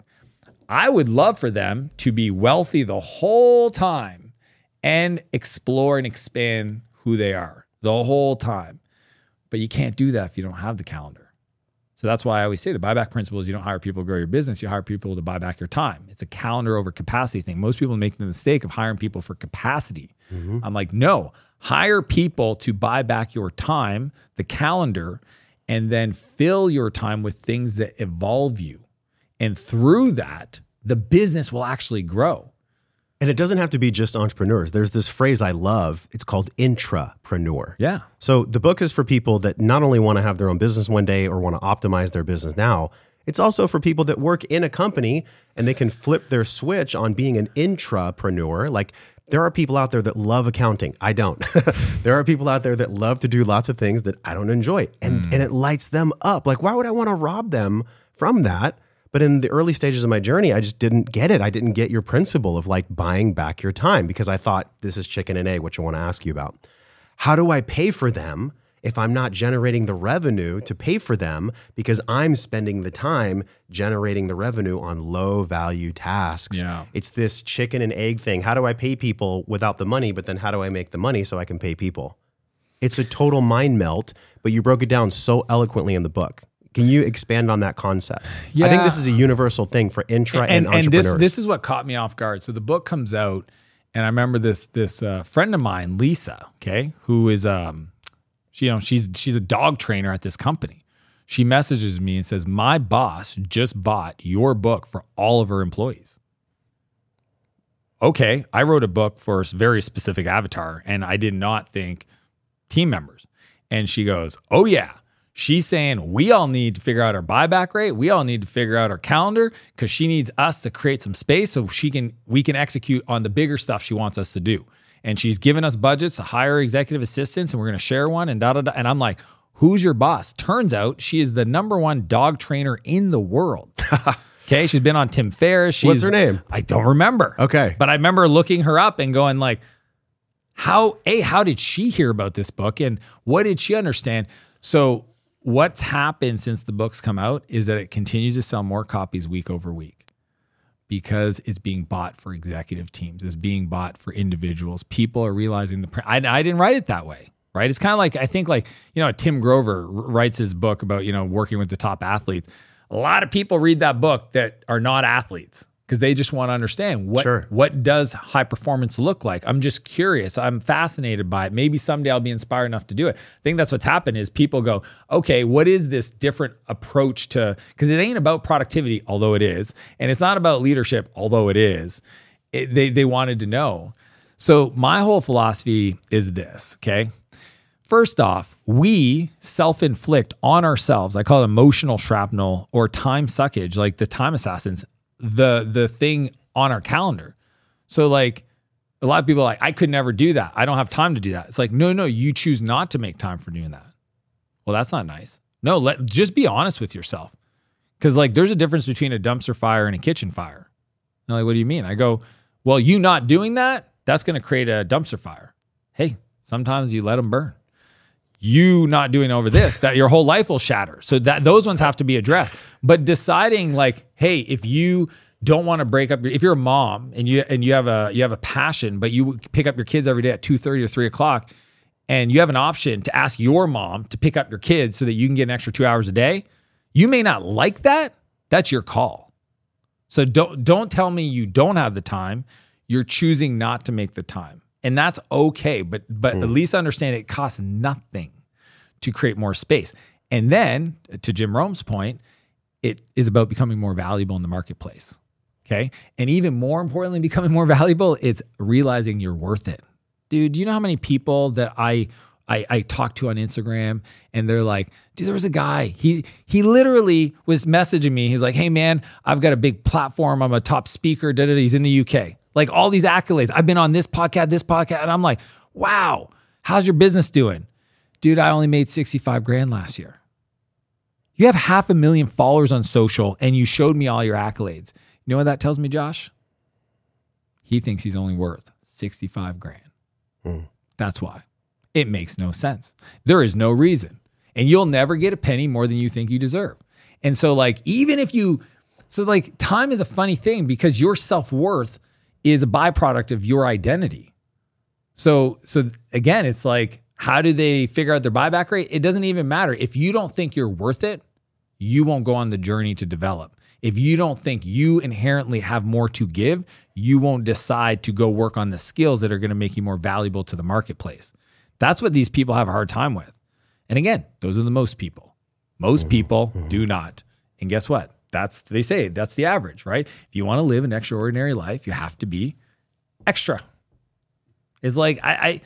I would love for them to be wealthy the whole time and explore and expand who they are the whole time. But you can't do that if you don't have the calendar. So that's why I always say the buyback principle is you don't hire people to grow your business, you hire people to buy back your time. It's a calendar over capacity thing. Most people make the mistake of hiring people for capacity. Mm-hmm. I'm like, no, hire people to buy back your time, the calendar, and then fill your time with things that evolve you. And through that, the business will actually grow. And it doesn't have to be just entrepreneurs. There's this phrase I love. It's called intrapreneur. Yeah. So the book is for people that not only want to have their own business one day or want to optimize their business now, it's also for people that work in a company and they can flip their switch on being an intrapreneur. Like there are people out there that love accounting. I don't. There are people out there that love to do lots of things that I don't enjoy. And, mm. and it lights them up. Like, why would I want to rob them from that? But in the early stages of my journey, I just didn't get it. I didn't get your principle of like buying back your time because I thought this is chicken and egg, which I want to ask you about. How do I pay for them if I'm not generating the revenue to pay for them because I'm spending the time generating the revenue on low value tasks? Yeah. It's this chicken and egg thing. How do I pay people without the money, but then how do I make the money so I can pay people? It's a total mind melt, but you broke it down so eloquently in the book. Can you expand on that concept? Yeah. I think this is a universal thing for intra and, and, and entrepreneurs. this, this is what caught me off guard. So the book comes out, and I remember this this uh, friend of mine, Lisa, okay, who is um, she, you know, she's she's a dog trainer at this company. She messages me and says, "My boss just bought your book for all of her employees." Okay, I wrote a book for a very specific avatar, and I did not think team members. And she goes, "Oh yeah." She's saying we all need to figure out our buyback rate. We all need to figure out our calendar because she needs us to create some space so she can we can execute on the bigger stuff she wants us to do. And she's given us budgets to hire executive assistants, and we're going to share one and da da da. And I'm like, who's your boss? Turns out she is the number one dog trainer in the world. Okay, she's been on Tim Ferriss. She's, What's her name? I don't remember. Okay, but I remember looking her up and going like, how a how did she hear about this book and what did she understand? So what's happened since the book's come out is that it continues to sell more copies week over week because it's being bought for executive teams. It's being bought for individuals. People are realizing the, I, I didn't write it that way, right? It's kind of like, I think like, you know, Tim Grover writes his book about, you know, working with the top athletes. A lot of people read that book that are not athletes because they just want to understand what, sure. what does high performance look like? I'm just curious. I'm fascinated by it. Maybe someday I'll be inspired enough to do it. I think that's what's happened is people go, okay, what is this different approach to, because it ain't about productivity, although it is, and it's not about leadership, although it is. It, they, they wanted to know. So my whole philosophy is this, okay? First off, we self-inflict on ourselves. I call it emotional shrapnel or time suckage, like the time assassins, the the thing on our calendar. So like a lot of people are like, I could never do that. I don't have time to do that. It's like, no, no, you choose not to make time for doing that. Well, that's not nice. No, let just be honest with yourself. Because like there's a difference between a dumpster fire and a kitchen fire. they're like, what do you mean? I go, well, you not doing that, that's going to create a dumpster fire. Hey, sometimes you let them burn. You not doing over this, that your whole life will shatter. So that those ones have to be addressed. But deciding like, hey, if you don't want to break up your, if you're a mom and you and you have a you have a passion, but you pick up your kids every day at two thirty or three o'clock, and you have an option to ask your mom to pick up your kids so that you can get an extra two hours a day, you may not like that. That's your call. So don't don't tell me you don't have the time. You're choosing not to make the time. And that's okay. But but mm. at least understand it costs nothing to create more space. And then, to Jim Rome's point, it is about becoming more valuable in the marketplace. Okay. And even more importantly, becoming more valuable, it's realizing you're worth it. Dude, do you know how many people that I I, I talk to on Instagram and they're like, dude, there was a guy, he he literally was messaging me. He's like, hey man, I've got a big platform. I'm a top speaker. Da, da, da. He's in the U K. Like all these accolades. I've been on this podcast, this podcast. And I'm like, wow, how's your business doing? Dude, I only made sixty-five grand last year. You have half a million followers on social and you showed me all your accolades. You know what that tells me, Josh? He thinks he's only worth sixty-five grand. Mm. That's why. It makes no sense. There is no reason. And you'll never get a penny more than you think you deserve. And so like, even if you, so like time is a funny thing because your self-worth is a byproduct of your identity. So, so again, it's like, how do they figure out their buyback rate? It doesn't even matter. If you don't think you're worth it, you won't go on the journey to develop. If you don't think you inherently have more to give, you won't decide to go work on the skills that are going to make you more valuable to the marketplace. That's what these people have a hard time with. And again, those are the most people. Most people do not. And guess what? That's, they say, that's the average, right? If you want to live an extraordinary life, you have to be extra. It's like, I,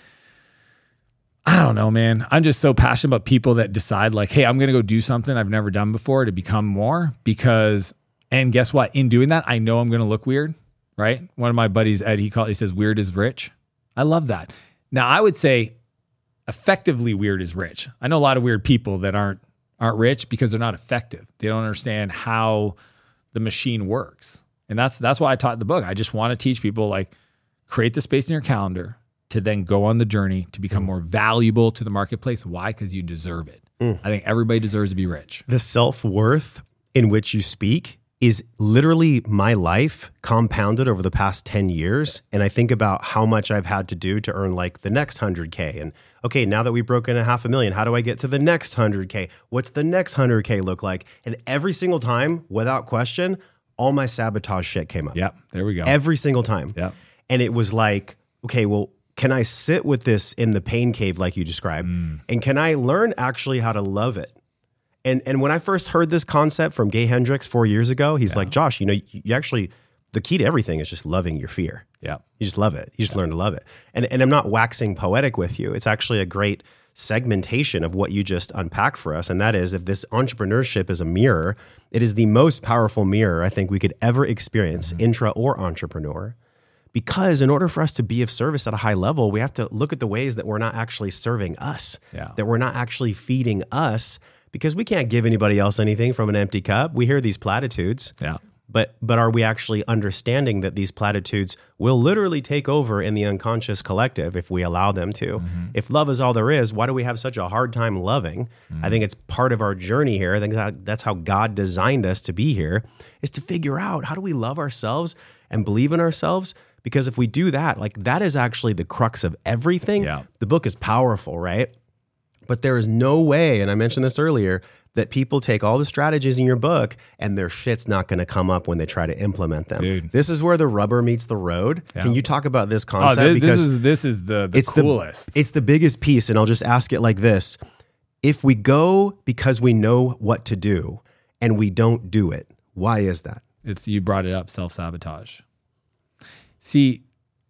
I, I don't know, man. I'm just so passionate about people that decide like, hey, I'm going to go do something I've never done before to become more because, and guess what? In doing that, I know I'm going to look weird, right? One of my buddies, Ed, he, called, he says, weird is rich. I love that. Now, I would say effectively weird is rich. I know a lot of weird people that aren't aren't rich because they're not effective. They don't understand how the machine works. And that's that's why I taught the book. I just want to teach people like create the space in your calendar to then go on the journey to become mm. more valuable to the marketplace. Why? Because you deserve it. Mm. I think everybody deserves to be rich. The self-worth in which you speak is literally my life compounded over the past ten years. And I think about how much I've had to do to earn like the next one hundred K. And okay, now that we've broken a half a million, how do I get to the next one hundred K? What's the next one hundred K look like? And every single time, without question, all my sabotage shit came up. Yep, there we go. Every single time. Yep. And it was like, okay, well, can I sit with this in the pain cave like you described? Mm. And can I learn actually how to love it? And and when I first heard this concept from Gay Hendricks four years ago, he's yeah. like, Josh, you know, you, you actually, the key to everything is just loving your fear. Yeah. You just love it. You just yeah. learn to love it. And and I'm not waxing poetic with you. It's actually a great segmentation of what you just unpacked for us. And that is, if this entrepreneurship is a mirror, it is the most powerful mirror I think we could ever experience, mm-hmm. intra or entrepreneur. Because in order for us to be of service at a high level, we have to look at the ways that we're not actually serving us, yeah. that we're not actually feeding us, because we can't give anybody else anything from an empty cup. We hear these platitudes, yeah. but but are we actually understanding that these platitudes will literally take over in the unconscious collective if we allow them to? Mm-hmm. If love is all there is, why do we have such a hard time loving? Mm-hmm. I think it's part of our journey here. I think that that's how God designed us to be here, is to figure out how do we love ourselves and believe in ourselves? Because if we do that, like that is actually the crux of everything. Yeah. The book is powerful, right? But there is no way, and I mentioned this earlier, that people take all the strategies in your book and their shit's not going to come up when they try to implement them. Dude. This is where the rubber meets the road. Yeah. Can you talk about this concept? Oh, this, because this is this is the, the it's coolest. The, it's the biggest piece, and I'll just ask it like this. If we go because we know what to do and we don't do it, why is that? It's, you brought it up, self-sabotage. See,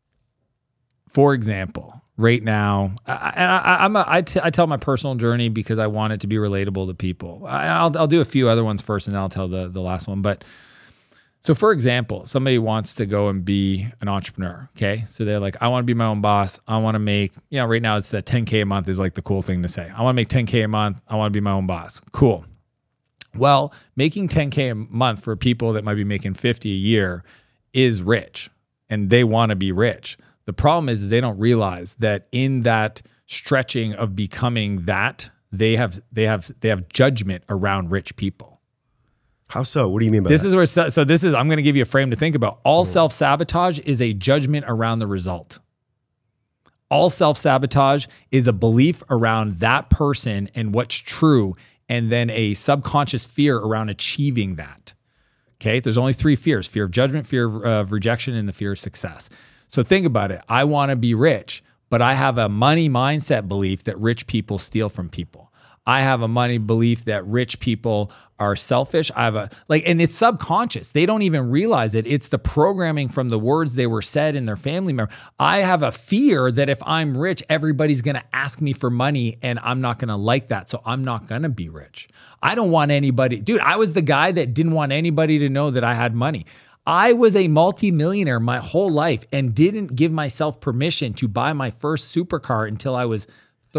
for example, right now, I, I, I'm a, I, t- I tell my personal journey because I want it to be relatable to people. I, I'll, I'll do a few other ones first, and then I'll tell the, the last one. But so, for example, somebody wants to go and be an entrepreneur. Okay, so they're like, I want to be my own boss. I want to make, you know, right now it's that ten K a month is like the cool thing to say. I want to make ten K a month. I want to be my own boss. Cool. Well, making ten K a month for people that might be making fifty a year is rich and they want to be rich. The problem is, is they don't realize that in that stretching of becoming that, they have they have they have judgment around rich people. How so? What do you mean by this that? is where so this is I'm going to give you a frame to think about. All mm-hmm. self-sabotage is a judgment around the result. All self-sabotage is a belief around that person and what's true, and then a subconscious fear around achieving that. Okay, there's only three fears: fear of judgment, fear of, of rejection, and the fear of success. So think about it. I want to be rich, but I have a money mindset belief that rich people steal from people. I have a money belief that rich people are selfish. I have a, like, and it's subconscious. They don't even realize it. It's the programming from the words they were said in their family member. I have a fear that if I'm rich, everybody's going to ask me for money and I'm not going to like that. So I'm not going to be rich. I don't want anybody, dude, I was the guy that didn't want anybody to know that I had money. I was a multimillionaire my whole life and didn't give myself permission to buy my first supercar until I was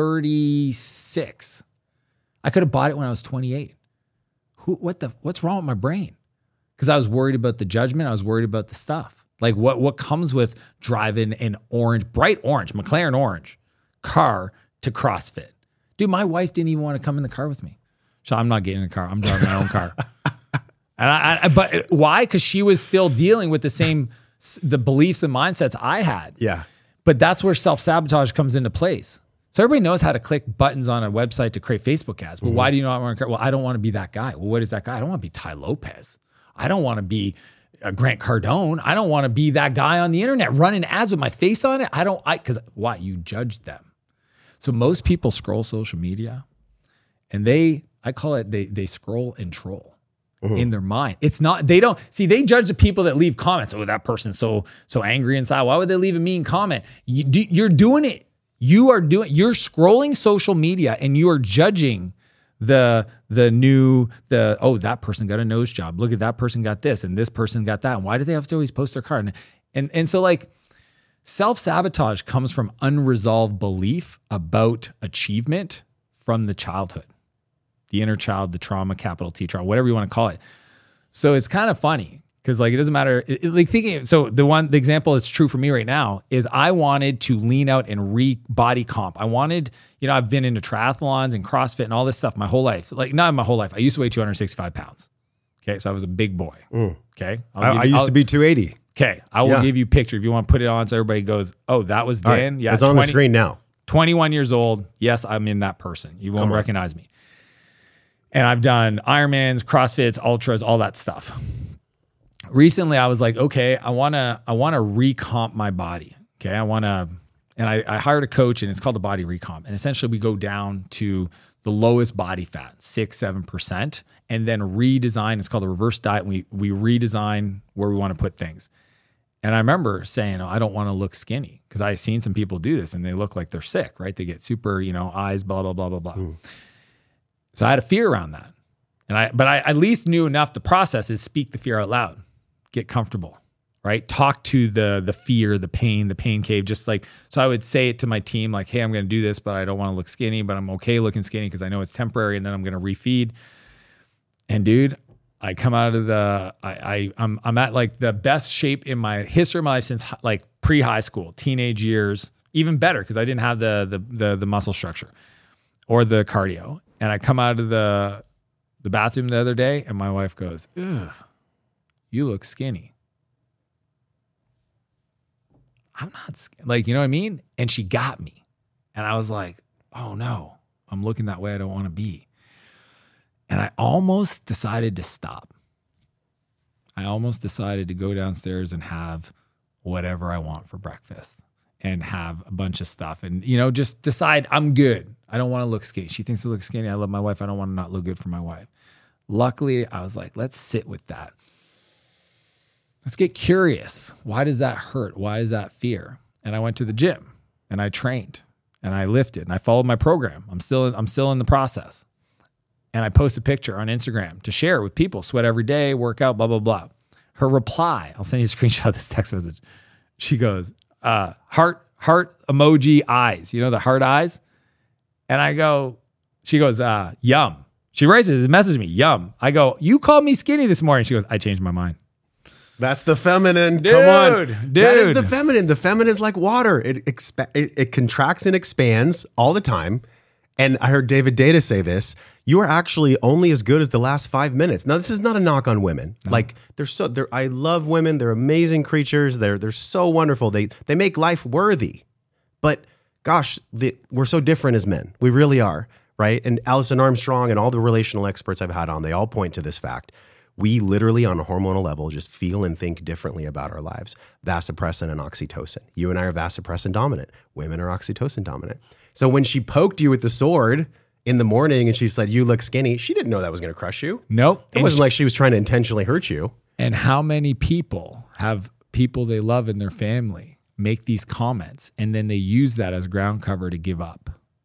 thirty-six. I could have bought it when I was twenty-eight. Who, what the, what's wrong with my brain? Because I was worried about the judgment. I was worried about the stuff. Like what, what comes with driving an orange, bright orange, McLaren orange car to CrossFit. Dude, my wife didn't even want to come in the car with me. So I'm not getting in the car. I'm driving my own car. And I, I, but why? Because she was still dealing with the same, the beliefs and mindsets I had. Yeah. But that's where self-sabotage comes into place. So everybody knows how to click buttons on a website to create Facebook ads. But mm-hmm. why do you not want to? Well, I don't want to be that guy. Well, what is that guy? I don't want to be Ty Lopez. I don't want to be a Grant Cardone. I don't want to be that guy on the internet running ads with my face on it. I don't, I, because why? You judged them. So most people scroll social media and they, I call it, they they scroll and troll. Mm-hmm. In their mind. It's not, they don't, see, they judge the people that leave comments. Oh, that person's so so angry inside. Why would they leave a mean comment? You, you're doing it. You are doing, you're scrolling social media and you are judging the the new, the, oh, that person got a nose job. Look at that person got this and this person got that. And why do they have to always post their card? And, and, and so like self-sabotage comes from unresolved belief about achievement from the childhood. The inner child, the trauma, capital T trauma, whatever you want to call it. So it's kind of funny because like it doesn't matter. It, it, like thinking. So the one, the example that's true for me right now is I wanted to lean out and re body comp. I wanted, you know, I've been into triathlons and CrossFit and all this stuff my whole life. Like not my whole life. I used to weigh two hundred sixty-five pounds. Okay, so I was a big boy. Mm. Okay, I, I used I'll, to be two eighty. Okay, I will yeah. give you a picture if you want to put it on so everybody goes, oh, that was Dan. Right. Yeah, it's on twenty, the screen now. twenty-one years old. Yes, I'm in that person. You won't recognize me. And I've done Ironmans, CrossFits, ultras, all that stuff. Recently, I was like, okay, I want to I want to recomp my body. Okay, I want to, and I, I hired a coach, and it's called the Body Recomp. And essentially, we go down to the lowest body fat, six, seven percent, and then redesign. It's called the reverse diet. And we we redesign where we want to put things. And I remember saying, oh, I don't want to look skinny because I've seen some people do this, and they look like they're sick, right? They get super, you know, eyes, blah blah blah blah blah. Mm. So I had a fear around that. And I, but I at least knew enough. The process is speak the fear out loud, get comfortable, right? Talk to the the fear, the pain, the pain cave. Just like, so I would say it to my team, like, hey, I'm going to do this, but I don't want to look skinny, but I'm okay looking skinny because I know it's temporary and then I'm going to refeed. And dude, I come out of the, I, I I'm, I'm at like the best shape in my history of my life since like pre-high school, teenage years, even better because I didn't have the, the, the, the muscle structure or the cardio. And I come out of the the bathroom the other day and my wife goes, ugh, you look skinny. I'm not skinny. Like, you know what I mean? And she got me. And I was like, oh no, I'm looking that way I don't want to be. And I almost decided to stop. I almost decided to go downstairs and have whatever I want for breakfast and have a bunch of stuff and, you know, just decide I'm good. I don't want to look skinny. She thinks I look skinny. I love my wife. I don't want to not look good for my wife. Luckily, I was like, let's sit with that. Let's get curious. Why does that hurt? Why is that fear? And I went to the gym and I trained and I lifted and I followed my program. I'm still, I'm still in the process. And I post a picture on Instagram to share with people, sweat every day, work out, blah, blah, blah. Her reply, I'll send you a screenshot of this text message. She goes, uh, heart, heart emoji eyes, you know, the heart eyes. And I go, she goes, uh, yum. She raises it, message me, yum. I go, you called me skinny this morning. She goes, I changed my mind. That's the feminine. Dude, Come on. dude. That is the feminine. The feminine is like water. It, expa- it it contracts and expands all the time. And I heard David Data say this. You are actually only as good as the last five minutes. Now, this is not a knock on women. No. Like they're so they're I love women. They're amazing creatures. They're they're so wonderful. They they make life worthy. But gosh, the, we're so different as men. We really are, right? And Alison Armstrong and all the relational experts I've had on, they all point to this fact. We literally, on a hormonal level, just feel and think differently about our lives. Vasopressin and oxytocin. You and I are vasopressin dominant. Women are oxytocin dominant. So when she poked you with the sword in the morning and she said, you look skinny, she didn't know that was going to crush you. Nope. It wasn't she, like she was trying to intentionally hurt you. And how many people have people they love in their family make these comments and then they use that as ground cover to give up?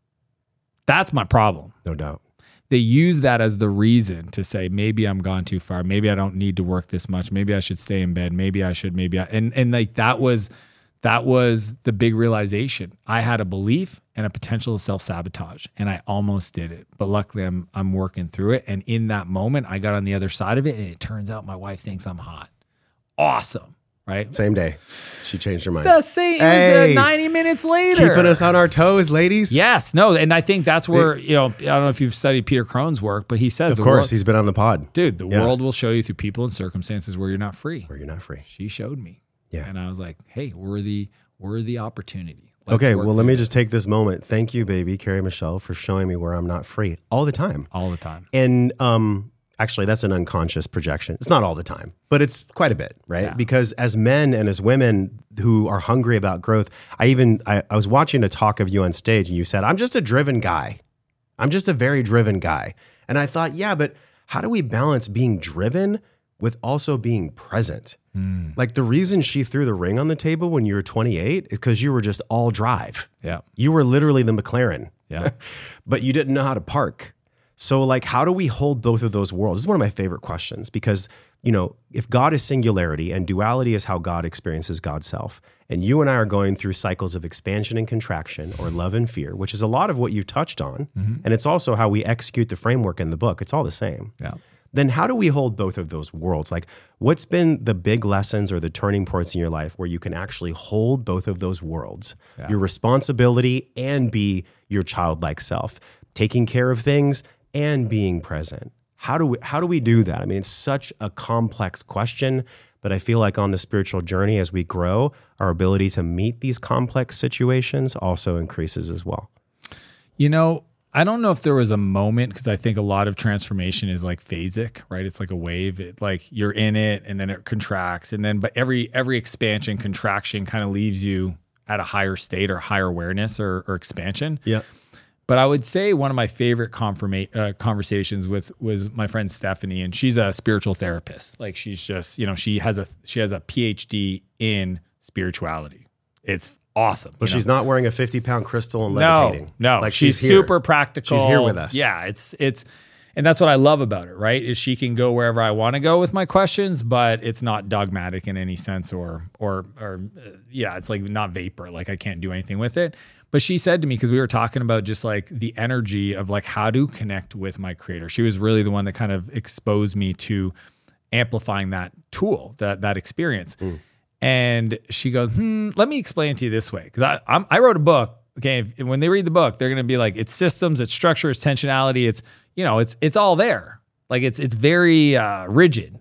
That's my problem. No doubt. They use that as the reason to say, maybe I'm gone too far. Maybe I don't need to work this much. Maybe I should stay in bed. Maybe I should, maybe I, and, and like that was, that was the big realization. I had a belief and a potential to self-sabotage and I almost did it, but luckily I'm, I'm working through it. And in that moment I got on the other side of it and it turns out my wife thinks I'm hot. Awesome. Right? Same day. She changed her mind. The same. Hey, it was uh, ninety minutes later. Keeping us on our toes, ladies. Yes. No. And I think that's where, you know, I don't know if you've studied Peter Crohn's work, but he says, of the course, world, he's been on the pod. Dude, the yeah. world will show you through people and circumstances where you're not free. Where you're not free. She showed me. Yeah. And I was like, hey, we're the, we're the opportunity. Let's okay. Well, let me this. just take this moment. Thank you, baby, Carrie Michelle, for showing me where I'm not free all the time. All the time. And, um, actually, that's an unconscious projection. It's not all the time, but it's quite a bit, right? Yeah. Because as men and as women who are hungry about growth, I even, I, I was watching a talk of you on stage and you said, I'm just a driven guy. I'm just a very driven guy. And I thought, yeah, but how do we balance being driven with also being present? Mm. Like the reason she threw the ring on the table when you were twenty-eight is because you were just all drive. Yeah. You were literally the McLaren. Yeah. But you didn't know how to park. So like, how do we hold both of those worlds? This is one of my favorite questions because, you know, if God is singularity and duality is how God experiences God's self, and you and I are going through cycles of expansion and contraction or love and fear, which is a lot of what you've touched on, mm-hmm. and it's also how we execute the framework in the book. It's all the same. Yeah. Then how do we hold both of those worlds? Like what's been the big lessons or the turning points in your life where you can actually hold both of those worlds, yeah. your responsibility and be your childlike self, taking care of things and being present? How do we how do we do that? I mean, it's such a complex question, but I feel like on the spiritual journey as we grow, our ability to meet these complex situations also increases as well. You know, I don't know if there was a moment, because I think a lot of transformation is like phasic, right? It's like a wave. It, like you're in it and then it contracts, and then but every every expansion, contraction kind of leaves you at a higher state or higher awareness or, or expansion. Yeah. But I would say one of my favorite confirma- uh, conversations with was my friend Stephanie, and she's a spiritual therapist. Like she's just, you know, she has a she has a P H D in spirituality. It's awesome. But she's know? not wearing a fifty pound crystal and no, levitating. No, like she's, she's super practical. She's here with us. Yeah, it's it's, and that's what I love about it. Right, is she can go wherever I want to go with my questions, but it's not dogmatic in any sense, or or or uh, yeah, it's like not vapor. Like I can't do anything with it. But she said to me, because we were talking about just like the energy of like how to connect with my creator. She was really the one that kind of exposed me to amplifying that tool, that that experience. Mm. And she goes, hmm, let me explain it to you this way. Because I I'm, I wrote a book. Okay, if, when they read the book, they're going to be like, it's systems, it's structure, it's tensionality, it's, you know, it's it's all there. Like it's it's very uh, rigid.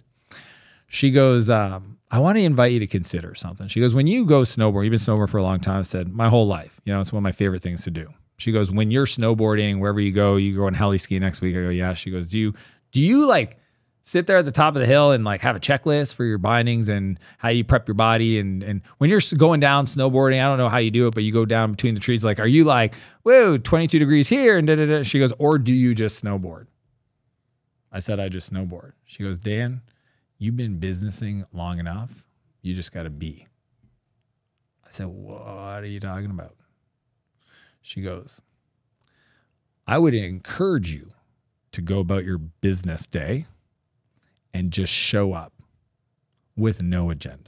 She goes, um, I want to invite you to consider something. She goes, when you go snowboarding, you've been snowboarding for a long time. I said, my whole life, you know, it's one of my favorite things to do. She goes, when you're snowboarding, wherever you go, you go on heli ski next week. I go, yeah. She goes, do you, do you like sit there at the top of the hill and like have a checklist for your bindings and how you prep your body? And, and when you're going down snowboarding, I don't know how you do it, but you go down between the trees. Like, are you like, whoa, twenty-two degrees here and da da da? She goes, or do you just snowboard? I said, I just snowboard. She goes, Dan, you've been businessing long enough. You just got to be. I said, what are you talking about? She goes, I would encourage you to go about your business day and just show up with no agenda.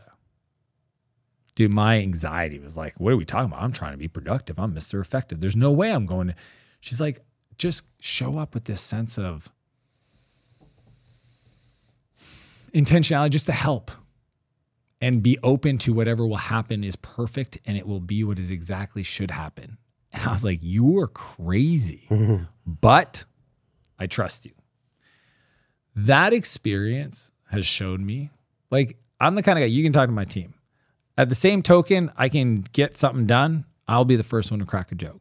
Dude, my anxiety was like, what are we talking about? I'm trying to be productive. I'm Mister Effective. There's no way I'm going to. She's like, just show up with this sense of intentionality, just to help. and be open to whatever will happen is perfect and it will be what is exactly should happen. And I was like, you are crazy, mm-hmm. but I trust you. That experience has showed me, like, I'm the kind of guy, you can talk to my team. At the same token, I can get something done. I'll be the first one to crack a joke.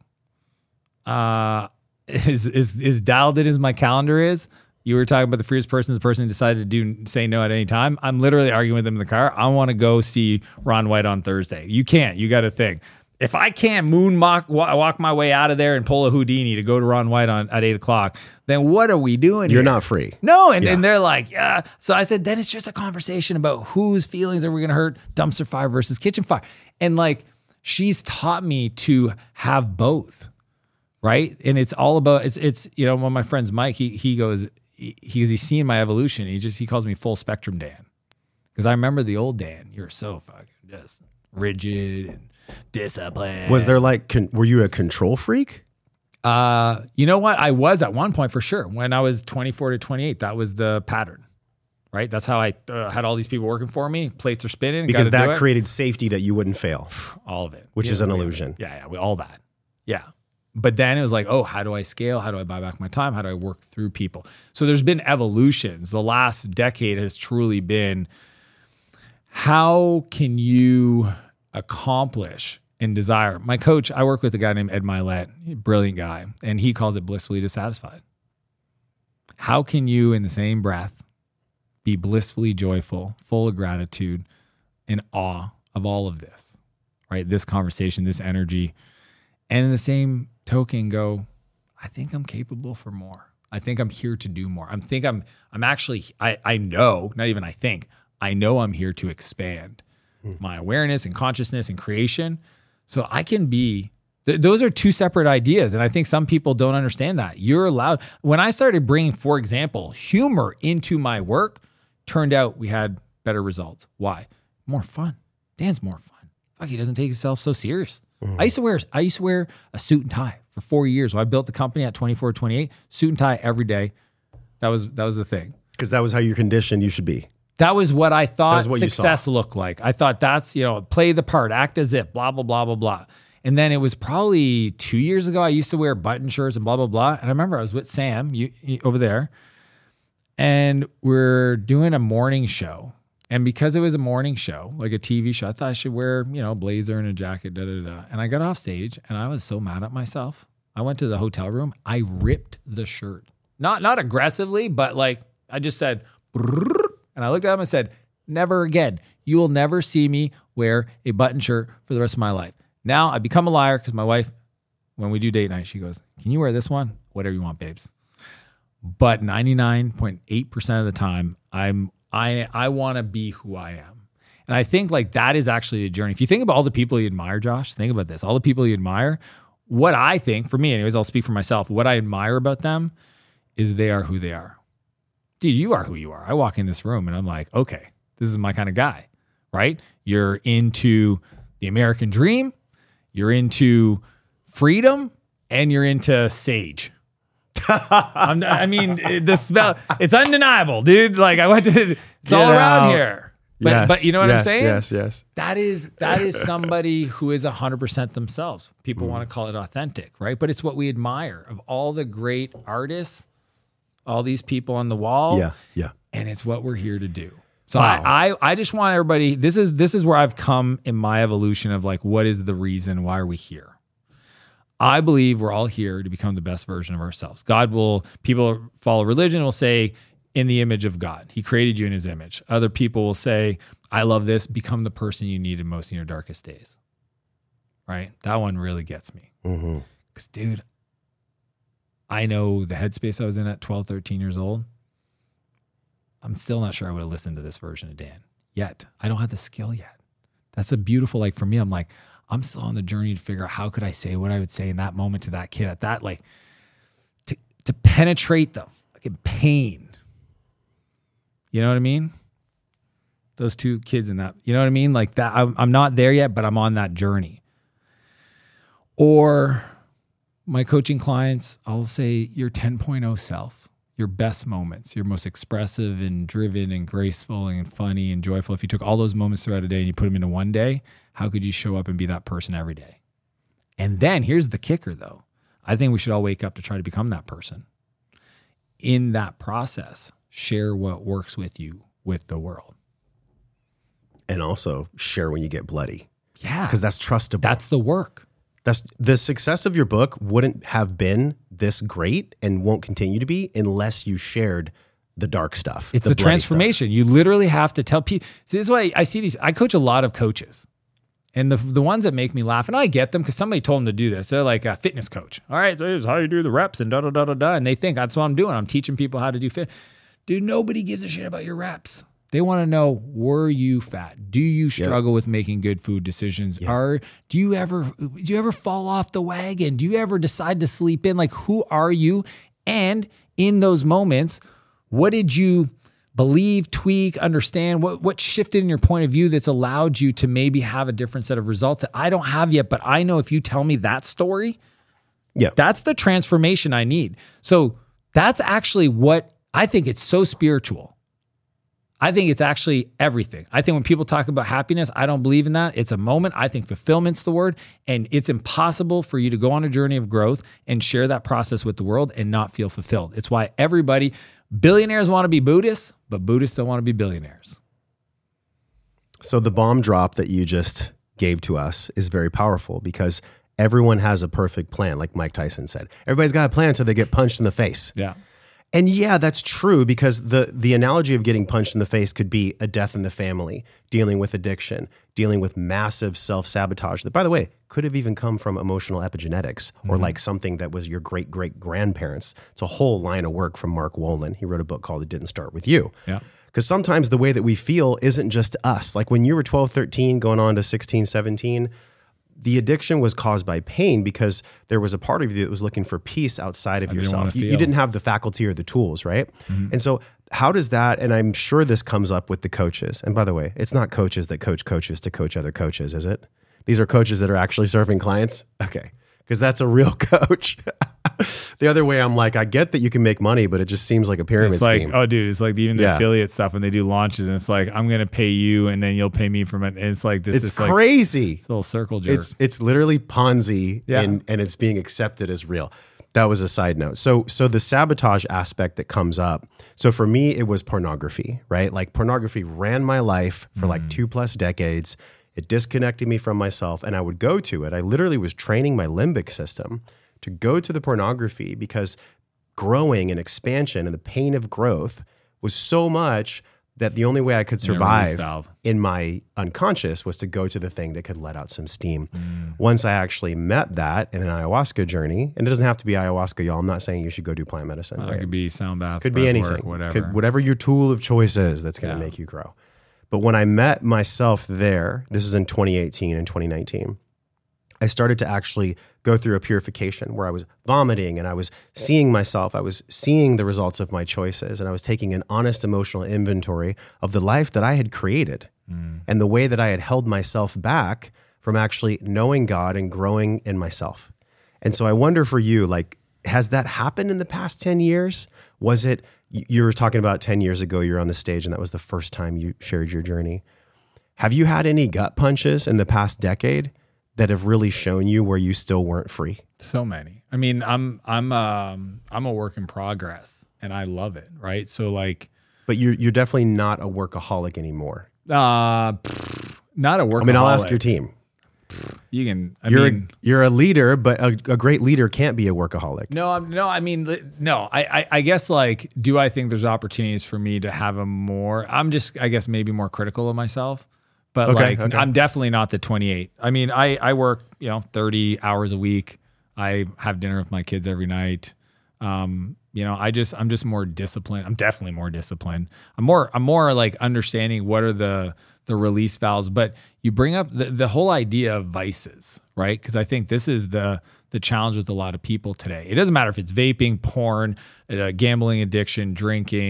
Uh, is, is, is dialed in as my calendar is, you were talking about the freest person, the person who decided to do say no at any time. I'm literally arguing with them in the car. I want to go see Ron White on Thursday. You can't. You got to think. If I can't moon walk, walk my way out of there and pull a Houdini to go to Ron White on at eight o'clock, then what are we doing You're here? not free. No, and, yeah. and they're like, yeah. So I said, then it's just a conversation about whose feelings are we going to hurt, dumpster fire versus kitchen fire. And like, she's taught me to have both, right? And it's all about, it's, it's you know, one of my friends, Mike, he he goes, he, he's seen my evolution. He just, he calls me full spectrum Dan. Because I remember the old Dan. You're so fucking just rigid and disciplined. Was there like, con- were you a control freak? Uh, you know what? I was at one point for sure. When I was twenty-four to twenty-eight, that was the pattern, right? That's how I uh, had all these people working for me. Plates are spinning. Because that created safety that you wouldn't fail. All of it. Which yeah, is an we, illusion. Yeah, yeah, we, all that. Yeah. But then it was like, oh, how do I scale? How do I buy back my time? How do I work through people? So there's been evolutions. The last decade has truly been, how can you accomplish and desire? My coach, I work with a guy named Ed Milet, brilliant guy, and he calls it blissfully dissatisfied. How can you, in the same breath, be blissfully joyful, full of gratitude, and awe of all of this, right? This conversation, this energy, and in the same token go, I think I'm capable for more. I think I'm here to do more. I think I'm, I'm actually, I, I know, not even I think, I know I'm here to expand mm. my awareness and consciousness and creation. So I can be, th- those are two separate ideas. And I think some people don't understand that. You're allowed, when I started bringing, for example, humor into my work, turned out we had better results. Why? More fun. Dan's more fun. Fuck, he doesn't take himself so serious. Mm. I used to wear, I used to wear a suit and tie for four years. When I built the company at twenty-four, twenty-eight, suit and tie every day. That was, that was the thing. Because that was how you're conditioned you should be. That was what I thought what success looked like. I thought that's, you know, play the part, act as if, blah, blah, blah, blah, blah. And then it was probably two years ago, I used to wear button shirts and blah, blah, blah. And I remember I was with Sam you, you, over there, and we're doing a morning show. And because it was a morning show, like a T V show, I thought I should wear, you know, a blazer and a jacket, da, da, da. And I got off stage and I was so mad at myself. I went to the hotel room. I ripped the shirt. Not, not aggressively, but like I just said, and I looked at him and said, never again. You will never see me wear a button shirt for the rest of my life. Now I become a liar because my wife, when we do date night, she goes, can you wear this one? Whatever you want, babes. But ninety-nine point eight percent of the time, I'm I I want to be who I am. And I think like that is actually a journey. If you think about all the people you admire, Josh, think about this. All the people you admire, what I think, for me anyways, I'll speak for myself, what I admire about them is they are who they are. Dude, you are who you are. I walk in this room and I'm like, okay, this is my kind of guy, right? You're into the American dream, you're into freedom, and you're into sage. I'm, I mean, the smell, it's undeniable, dude. Like I went to, it's Get all around out. Here. But, yes, but you know what yes, I'm saying? Yes, yes. That is, that is somebody who is one hundred percent themselves. People mm. want to call it authentic, right? But it's what we admire of all the great artists, all these people on the wall. Yeah, yeah. And it's what we're here to do. So wow. I, I, I just want everybody, this is, this is where I've come in my evolution of like, what is the reason? Why are we here? I believe we're all here to become the best version of ourselves. God will, people follow religion will say, in the image of God. He created you in his image. Other people will say, I love this, become the person you needed most in your darkest days. Right? That one really gets me. Because, mm-hmm. dude, I know the headspace I was in at twelve, thirteen years old. I'm still not sure I would have listened to this version of Dan yet. I don't have the skill yet. That's a beautiful, like for me, I'm like, I'm still on the journey to figure out how could I say what I would say in that moment to that kid at that, like to, to penetrate the fucking pain. You know what I mean? Those two kids in that, you know what I mean? Like that, I'm, I'm not there yet, but I'm on that journey. Or my coaching clients, I'll say your ten point oh self, your best moments, your most expressive and driven and graceful and funny and joyful, if you took all those moments throughout a day and you put them into one day, how could you show up and be that person every day? And then here's the kicker though. I think we should all wake up to try to become that person. In that process, share what works with you with the world. And also share when you get bloody. Yeah. Because that's trustable. That's the work. That's the success of your book wouldn't have been this great and won't continue to be unless you shared the dark stuff. It's the, the transformation. Stuff. You literally have to tell people. See, this is why I see these. I coach a lot of coaches, and the the ones that make me laugh, and I get them because somebody told them to do this. They're like a fitness coach. All right, so here's how you do the reps and da da da da da. And they think that's what I'm doing. I'm teaching people how to do fit. Dude, nobody gives a shit about your reps. They want to know, were you fat? Do you struggle yep. with making good food decisions? Yep. Or do you ever do you ever fall off the wagon? Do you ever decide to sleep in? Like, who are you? And in those moments, what did you believe, tweak, understand? What what shifted in your point of view that's allowed you to maybe have a different set of results that I don't have yet, but I know if you tell me that story, yeah, that's the transformation I need. So that's actually what I think. It's so spiritual. I think it's actually everything. I think when people talk about happiness, I don't believe in that. It's a moment. I think fulfillment's the word. And it's impossible for you to go on a journey of growth and share that process with the world and not feel fulfilled. It's why everybody, billionaires want to be Buddhists, but Buddhists don't want to be billionaires. So the bomb drop that you just gave to us is very powerful because everyone has a perfect plan, like Mike Tyson said. Everybody's got a plan until they get punched in the face. Yeah. And yeah, that's true because the the analogy of getting punched in the face could be a death in the family, dealing with addiction, dealing with massive self-sabotage that, by the way, could have even come from emotional epigenetics or mm-hmm. like something that was your great-great-grandparents. It's a whole line of work from Mark Wolman. He wrote a book called It Didn't Start With You. Yeah. Because sometimes the way that we feel isn't just us. Like when you were twelve, thirteen, going on to sixteen, seventeen, the addiction was caused by pain because there was a part of you that was looking for peace outside of I yourself. You, you didn't have the faculty or the tools, right? Mm-hmm. And so how does that, and I'm sure this comes up with the coaches. And by the way, it's not coaches that coach coaches to coach other coaches, is it? These are coaches that are actually serving clients? Okay, because that's a real coach. The other way, I'm like, I get that you can make money, but it just seems like a pyramid it's like, scheme. Oh, dude, it's like even the Yeah. affiliate stuff when they do launches, and it's like, I'm going to pay you, and then you'll pay me from it. And it's like, this It's is like, crazy. it's a little circle jerk. It's it's literally Ponzi, Yeah. and, and it's being accepted as real. That was a side note. So so the sabotage aspect that comes up. So for me, it was pornography, right? Like pornography ran my life for like two plus decades. It disconnected me from myself, and I would go to it. I literally was training my limbic system to go to the pornography because growing and expansion and the pain of growth was so much that the only way I could Yeah, release survive valve. in my unconscious was to go to the thing that could let out some steam. Mm. Once I actually met that in an ayahuasca journey, and it doesn't have to be ayahuasca, y'all. I'm not saying you should go do plant medicine. Uh, right? It could be sound bath, Could be breath anything. work, whatever. Could, whatever your tool of choice is that's going to Yeah. make you grow. But when I met myself there, this is in twenty eighteen and twenty nineteen, I started to actually go through a purification where I was vomiting and I was seeing myself. I was seeing the results of my choices, and I was taking an honest emotional inventory of the life that I had created mm. and the way that I had held myself back from actually knowing God and growing in myself. And so I wonder for you, like, has that happened in the past ten years? Was it, you were talking about ten years ago, you're on the stage and that was the first time you shared your journey. Have you had any gut punches in the past decade that have really shown you where you still weren't free? So many. I mean, I'm I'm um I'm a work in progress, and I love it. Right. So like, But you're you're definitely not a workaholic anymore. uh, pff, not a workaholic. I mean, I'll ask your team. You can. I You're mean, a, you're a leader, but a, a great leader can't be a workaholic. no, I'm no. I mean, li- no. I, I I guess like, do I think there's opportunities for me to have a more? I'm just, I guess, maybe more critical of myself. But Okay, like, okay. I'm definitely not the twenty-eight. I mean, I, I work, you know, thirty hours a week. I have dinner with my kids every night. Um, you know, I just, I'm just more disciplined. I'm definitely more disciplined. I'm more, I'm more like understanding what are the, the release valves. But you bring up the, the whole idea of vices, right? Because I think this is the, the challenge with a lot of people today. It doesn't matter if it's vaping, porn, uh, gambling addiction, drinking,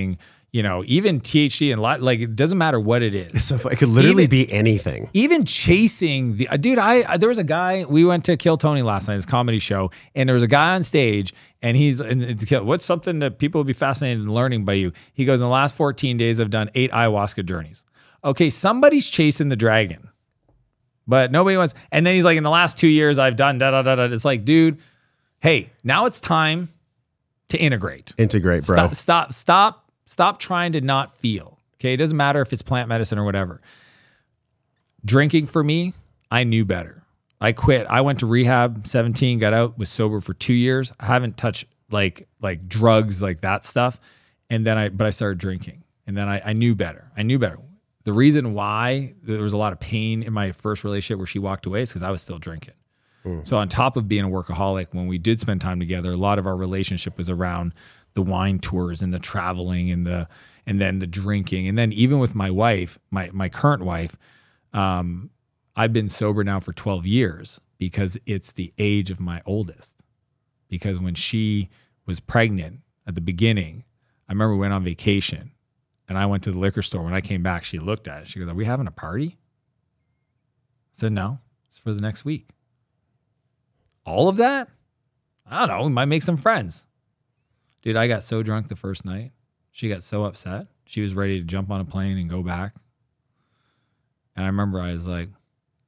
you know, even T H C and lot, like it doesn't matter what it is. So it could literally Even- be anything. Even chasing the uh, dude, I, I there was a guy. We went to Kill Tony last night, his comedy show, and there was a guy on stage, and he's and, and, what's something that people would be fascinated in learning by you. He goes, in the last fourteen days, I've done eight ayahuasca journeys. Okay, somebody's chasing the dragon, but nobody wants. And then he's like, in the last two years, I've done da da da da. It's like, dude, hey, now it's time to integrate. Integrate, bro. Stop, stop, stop. Stop trying to not feel, okay? It doesn't matter if it's plant medicine or whatever. Drinking for me, I knew better. I quit. I went to rehab, seventeen, got out, was sober for two years. I haven't touched like like drugs, like that stuff. And then I, but I started drinking. And then I, I knew better. I knew better. The reason why there was a lot of pain in my first relationship where she walked away is because I was still drinking. Mm. So on top of being a workaholic, when we did spend time together, a lot of our relationship was around the wine tours and the traveling and the and then the drinking. And then even with my wife, my my current wife, um, I've been sober now for twelve years because it's the age of my oldest. Because when she was pregnant at the beginning, I remember we went on vacation and I went to the liquor store. When I came back, she looked at it. She goes, "Are we having a party?" I said, "No, it's for the next week." All of that? I don't know. We might make some friends. Dude, I got so drunk the first night. She got so upset. She was ready to jump on a plane and go back. And I remember I was like,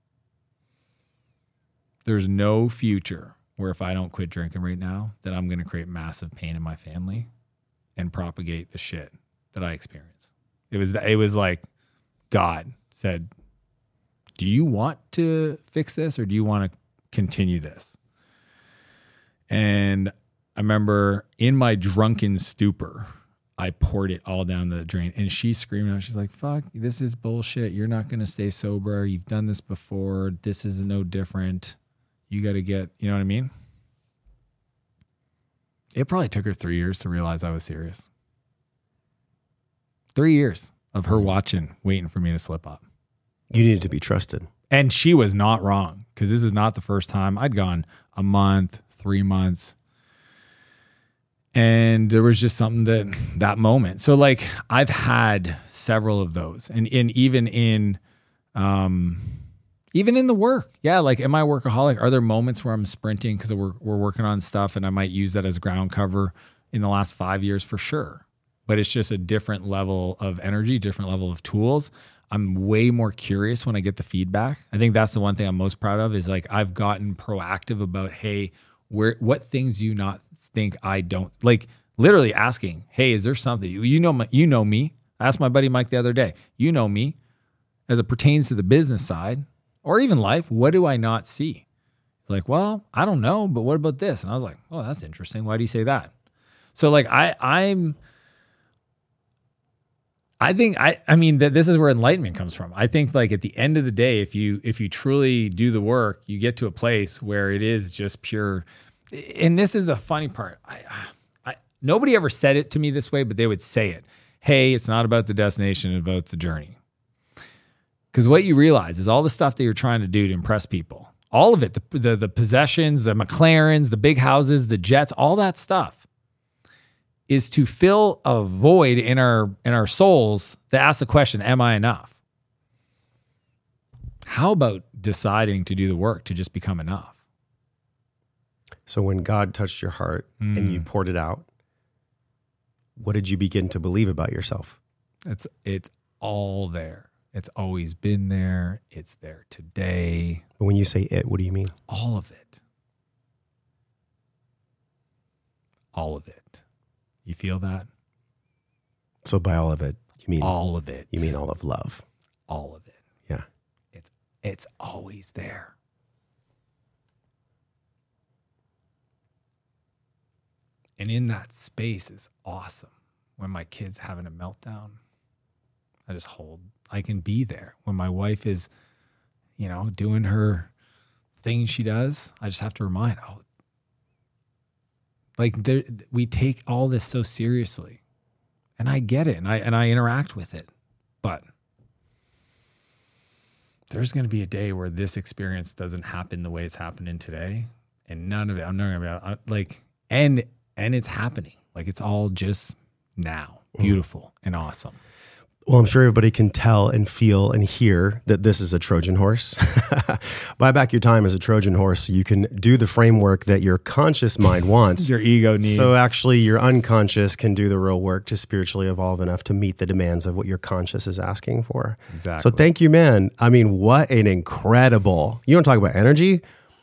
there's no future where if I don't quit drinking right now, that I'm going to create massive pain in my family and propagate the shit that I experience. It was, it was like God said, do you want to fix this or do you want to continue this? And I remember in my drunken stupor, I poured it all down the drain. And she screamed out, she's like, fuck, this is bullshit. You're not going to stay sober. You've done this before. This is no different. You got to get, you know what I mean? It probably took her three years to realize I was serious. Three years of her watching, waiting for me to slip up. You needed to be trusted. And she was not wrong because this is not the first time. I'd gone a month, three months. And there was just something that that moment. So like I've had several of those, and in even in, um, even in the work, yeah. Like, am I a workaholic? Are there moments where I'm sprinting because we're we're working on stuff, and I might use that as ground cover in the last five years for sure. But it's just a different level of energy, different level of tools. I'm way more curious when I get the feedback. I think that's the one thing I'm most proud of is like I've gotten proactive about, hey, where what things do you not think I don't like? Literally asking, hey, is there something you know? My, you know me. I asked my buddy Mike the other day. You know me, as it pertains to the business side or even life. What do I not see? He's like, well, I don't know, but what about this? And I was like, oh, that's interesting. Why do you say that? So like I, I'm. I think I I mean that this is where enlightenment comes from. I think like at the end of the day, if you if you truly do the work, you get to a place where it is just pure. And this is the funny part. I, I nobody ever said it to me this way, but they would say it. Hey, it's not about the destination, it's about the journey. Because what you realize is all the stuff that you're trying to do to impress people, all of it, the, the the possessions, the McLarens, the big houses, the jets, all that stuff, is to fill a void in our in our souls that asks the question, am I enough? How about deciding to do the work to just become enough? So when God touched your heart Mm. and you poured it out, what did you begin to believe about yourself? It's it's all there. It's always been there. It's there today. When you say it, what do you mean? All of it. All of it. You feel that? So by all of it, you mean All of it. You mean all of love? all of it. Yeah. It's it's always there. And in that space is awesome. When my kid's having a meltdown, I just hold. I can be there. When my wife is, you know, doing her thing she does, I just have to remind, oh, like there, we take all this so seriously. And I get it, and I and I interact with it. But there's going to be a day where this experience doesn't happen the way it's happening today, and none of it. I'm not going to be like, and and it's happening. Like it's all just now. beautiful and awesome. Well, I'm sure everybody can tell and feel and hear that this is a Trojan horse. Buy back your time as a Trojan horse so you can do the framework that your conscious mind wants. Your ego needs. So actually your unconscious can do the real work to spiritually evolve enough to meet the demands of what your conscious is asking for. Exactly. So thank you, man. I mean, what an incredible, you want to talk about energy?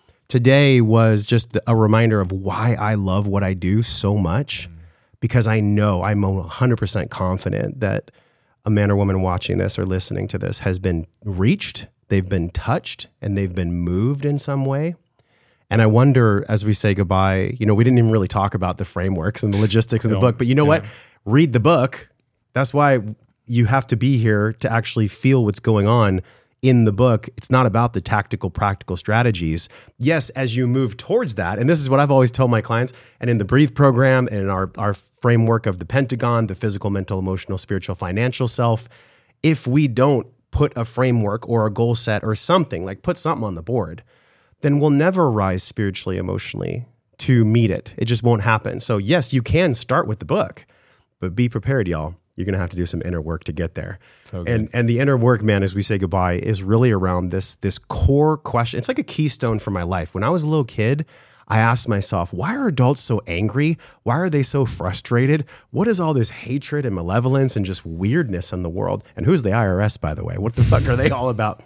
Today was just a reminder of why I love what I do so much, because I know I'm one hundred percent confident that a man or woman watching this or listening to this has been reached, they've been touched, and they've been moved in some way. And I wonder, as we say goodbye, you know, we didn't even really talk about the frameworks and the logistics of the book, but you know yeah. what? Read the book. That's why you have to be here to actually feel what's going on in the book. It's not about the tactical, practical strategies. Yes, as you move towards that, and this is what I've always told my clients, and in the Breathe program and in our, our framework of the Pentagon, the physical, mental, emotional, spiritual, financial self, if we don't put a framework or a goal set or something, like put something on the board, then we'll never rise spiritually, emotionally to meet it. It just won't happen. So yes, you can start with the book, but be prepared, y'all. You're going to have to do some inner work to get there. So good. And and the inner work, man, as we say goodbye, is really around this, this core question. It's like a keystone for my life. When I was a little kid, I asked myself, why are adults so angry? Why are they so frustrated? What is all this hatred and malevolence and just weirdness in the world? And who's the I R S, by the way? What the fuck are they all about?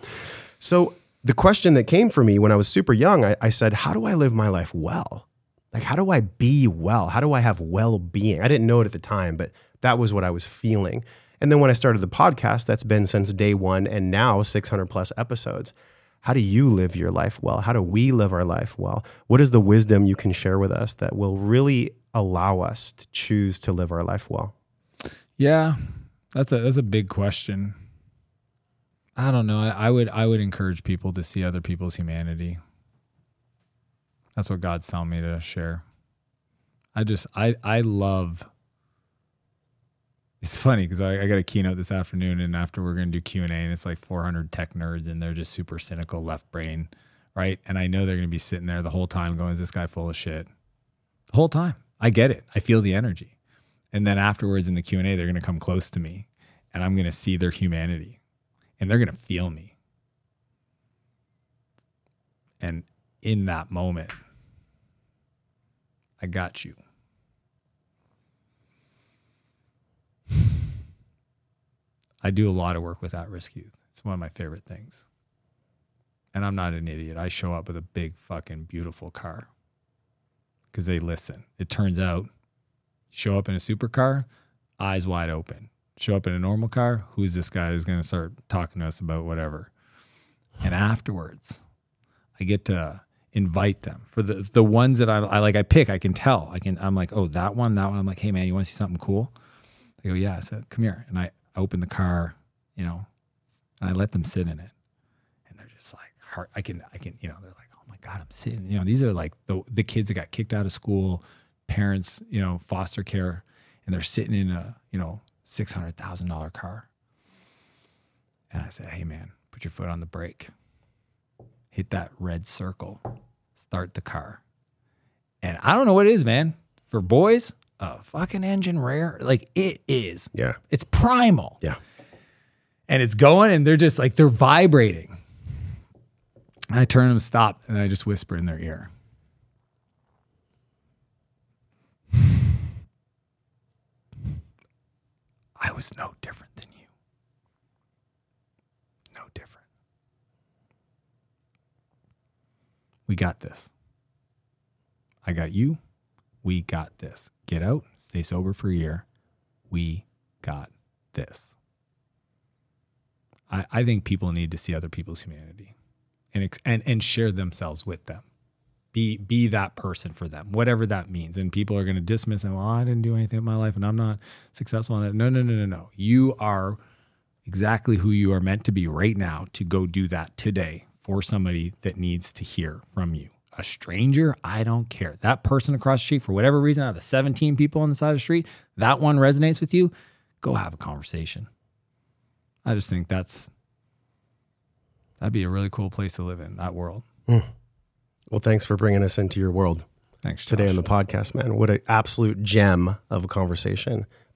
So the question that came for me when I was super young, I, I said, how do I live my life well? Like, how do I be well? How do I have well-being? I didn't know it at the time, but that was what I was feeling. And then when I started the podcast, that's been since day one and now six hundred plus episodes. How do you live your life well? How do we live our life well? What is the wisdom you can share with us that will really allow us to choose to live our life well? Yeah, that's a that's a big question. I don't know. I, I would I would encourage people to see other people's humanity. That's what God's telling me to share. I just I I love. It's funny because I, I got a keynote this afternoon, and after we're going to do Q and A, and it's like four hundred tech nerds, and they're just super cynical, left brain, right? And I know they're going to be sitting there the whole time going, is this guy full of shit? The whole time. I get it. I feel the energy. And then afterwards in the Q and A, they're going to come close to me, and I'm going to see their humanity, and they're going to feel me. And in that moment, I got you. I do a lot of work with at-risk youth. It's one of my favorite things. And I'm not an idiot. I show up with a big fucking beautiful car because they listen. It turns out, show up in a supercar, eyes wide open. Show up in a normal car, who's this guy who's going to start talking to us about whatever? And afterwards, I get to invite them. For the the ones that I, I like, I pick, I can tell. I can. I'm like, oh, that one, that one. I'm like, hey, man, you want to see something cool? They go, yeah. I said, come here. And I open the car, you know, and I let them sit in it. And they're just like, heart, I can, I can, you know, they're like, oh my God, I'm sitting, you know, these are like the, the kids that got kicked out of school, parents, you know, foster care, and they're sitting in a, you know, six hundred thousand dollars car. And I said, hey man, put your foot on the brake, hit that red circle, start the car. And I don't know what it is, man. For boys, a fucking engine rare, like it is. Yeah. It's primal. Yeah. And it's going, and they're just like, they're vibrating. And I turn them to stop, and I just whisper in their ear. I was no different than you. No different. We got this. I got you. We got this. Get out, stay sober for a year. We got this. I, I think people need to see other people's humanity and, ex- and and share themselves with them. Be be that person for them, whatever that means. And people are going to dismiss and, well, I didn't do anything in my life and I'm not successful in it. No, no, no, no, no. You are exactly who you are meant to be right now to go do that today for somebody that needs to hear from you. A stranger, I don't care. That person across the street, for whatever reason, out of the seventeen people on the side of the street, that one resonates with you, go have a conversation. I just think that's, that'd be a really cool place to live in, that world. Mm. Well, thanks for bringing us into your world Thanks, today Josh. on the podcast, man. What an absolute gem of a conversation.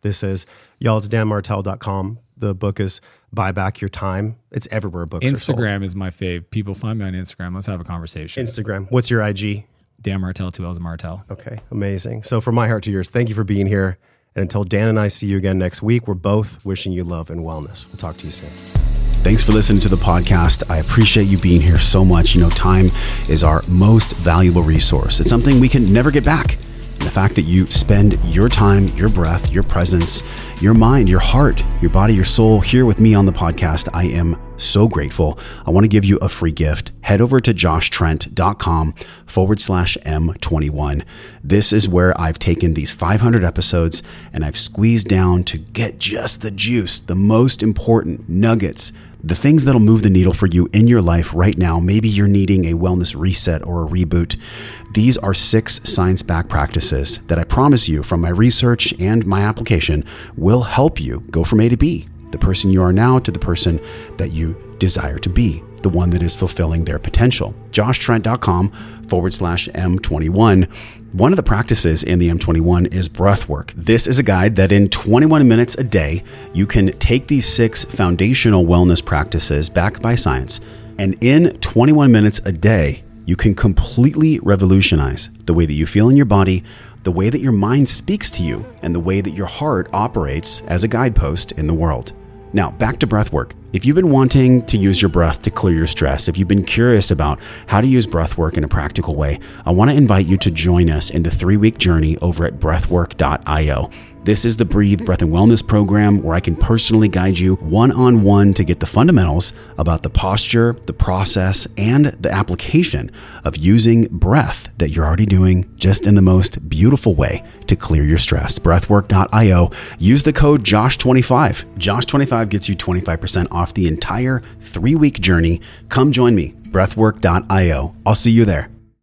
This is, y'all, it's dan martell dot com. The book is Buy Back Your Time. It's everywhere books are sold. Instagram is my fave. People find me on Instagram. Let's have a conversation. Instagram. What's your I G? Dan Martell, two L's of Martell. Okay, amazing. So from my heart to yours, thank you for being here. And until Dan and I see you again next week, we're both wishing you love and wellness. We'll talk to you soon. Thanks for listening to the podcast. I appreciate you being here so much. You know, time is our most valuable resource. It's something we can never get back. And the fact that you spend your time, your breath, your presence, your mind, your heart, your body, your soul here with me on the podcast, I am so grateful. I want to give you a free gift. Head over to joshtrent.com forward slash M21. This is where I've taken these five hundred episodes and I've squeezed down to get just the juice, the most important nuggets, the things that'll move the needle for you in your life right now. Maybe you're needing a wellness reset or a reboot. These are six science-backed practices that I promise you from my research and my application will help you go from A to B, the person you are now to the person that you desire to be, the one that is fulfilling their potential. joshtrent.com forward slash M21. One of the practices in the M twenty-one is breath work. This is a guide that in twenty-one minutes a day, you can take these six foundational wellness practices backed by science, and in twenty-one minutes a day, you can completely revolutionize the way that you feel in your body, the way that your mind speaks to you, and the way that your heart operates as a guidepost in the world. Now, back to breath work. If you've been wanting to use your breath to clear your stress, if you've been curious about how to use breath work in a practical way, I want to invite you to join us in the three-week journey over at breathwork dot io. This is the Breathe Breath and Wellness program where I can personally guide you one-on-one to get the fundamentals about the posture, the process, and the application of using breath that you're already doing just in the most beautiful way to clear your stress. breathwork dot io. Use the code Josh twenty-five. Josh twenty-five gets you twenty-five percent off the entire three-week journey. Come join me, breathwork dot io. I'll see you there.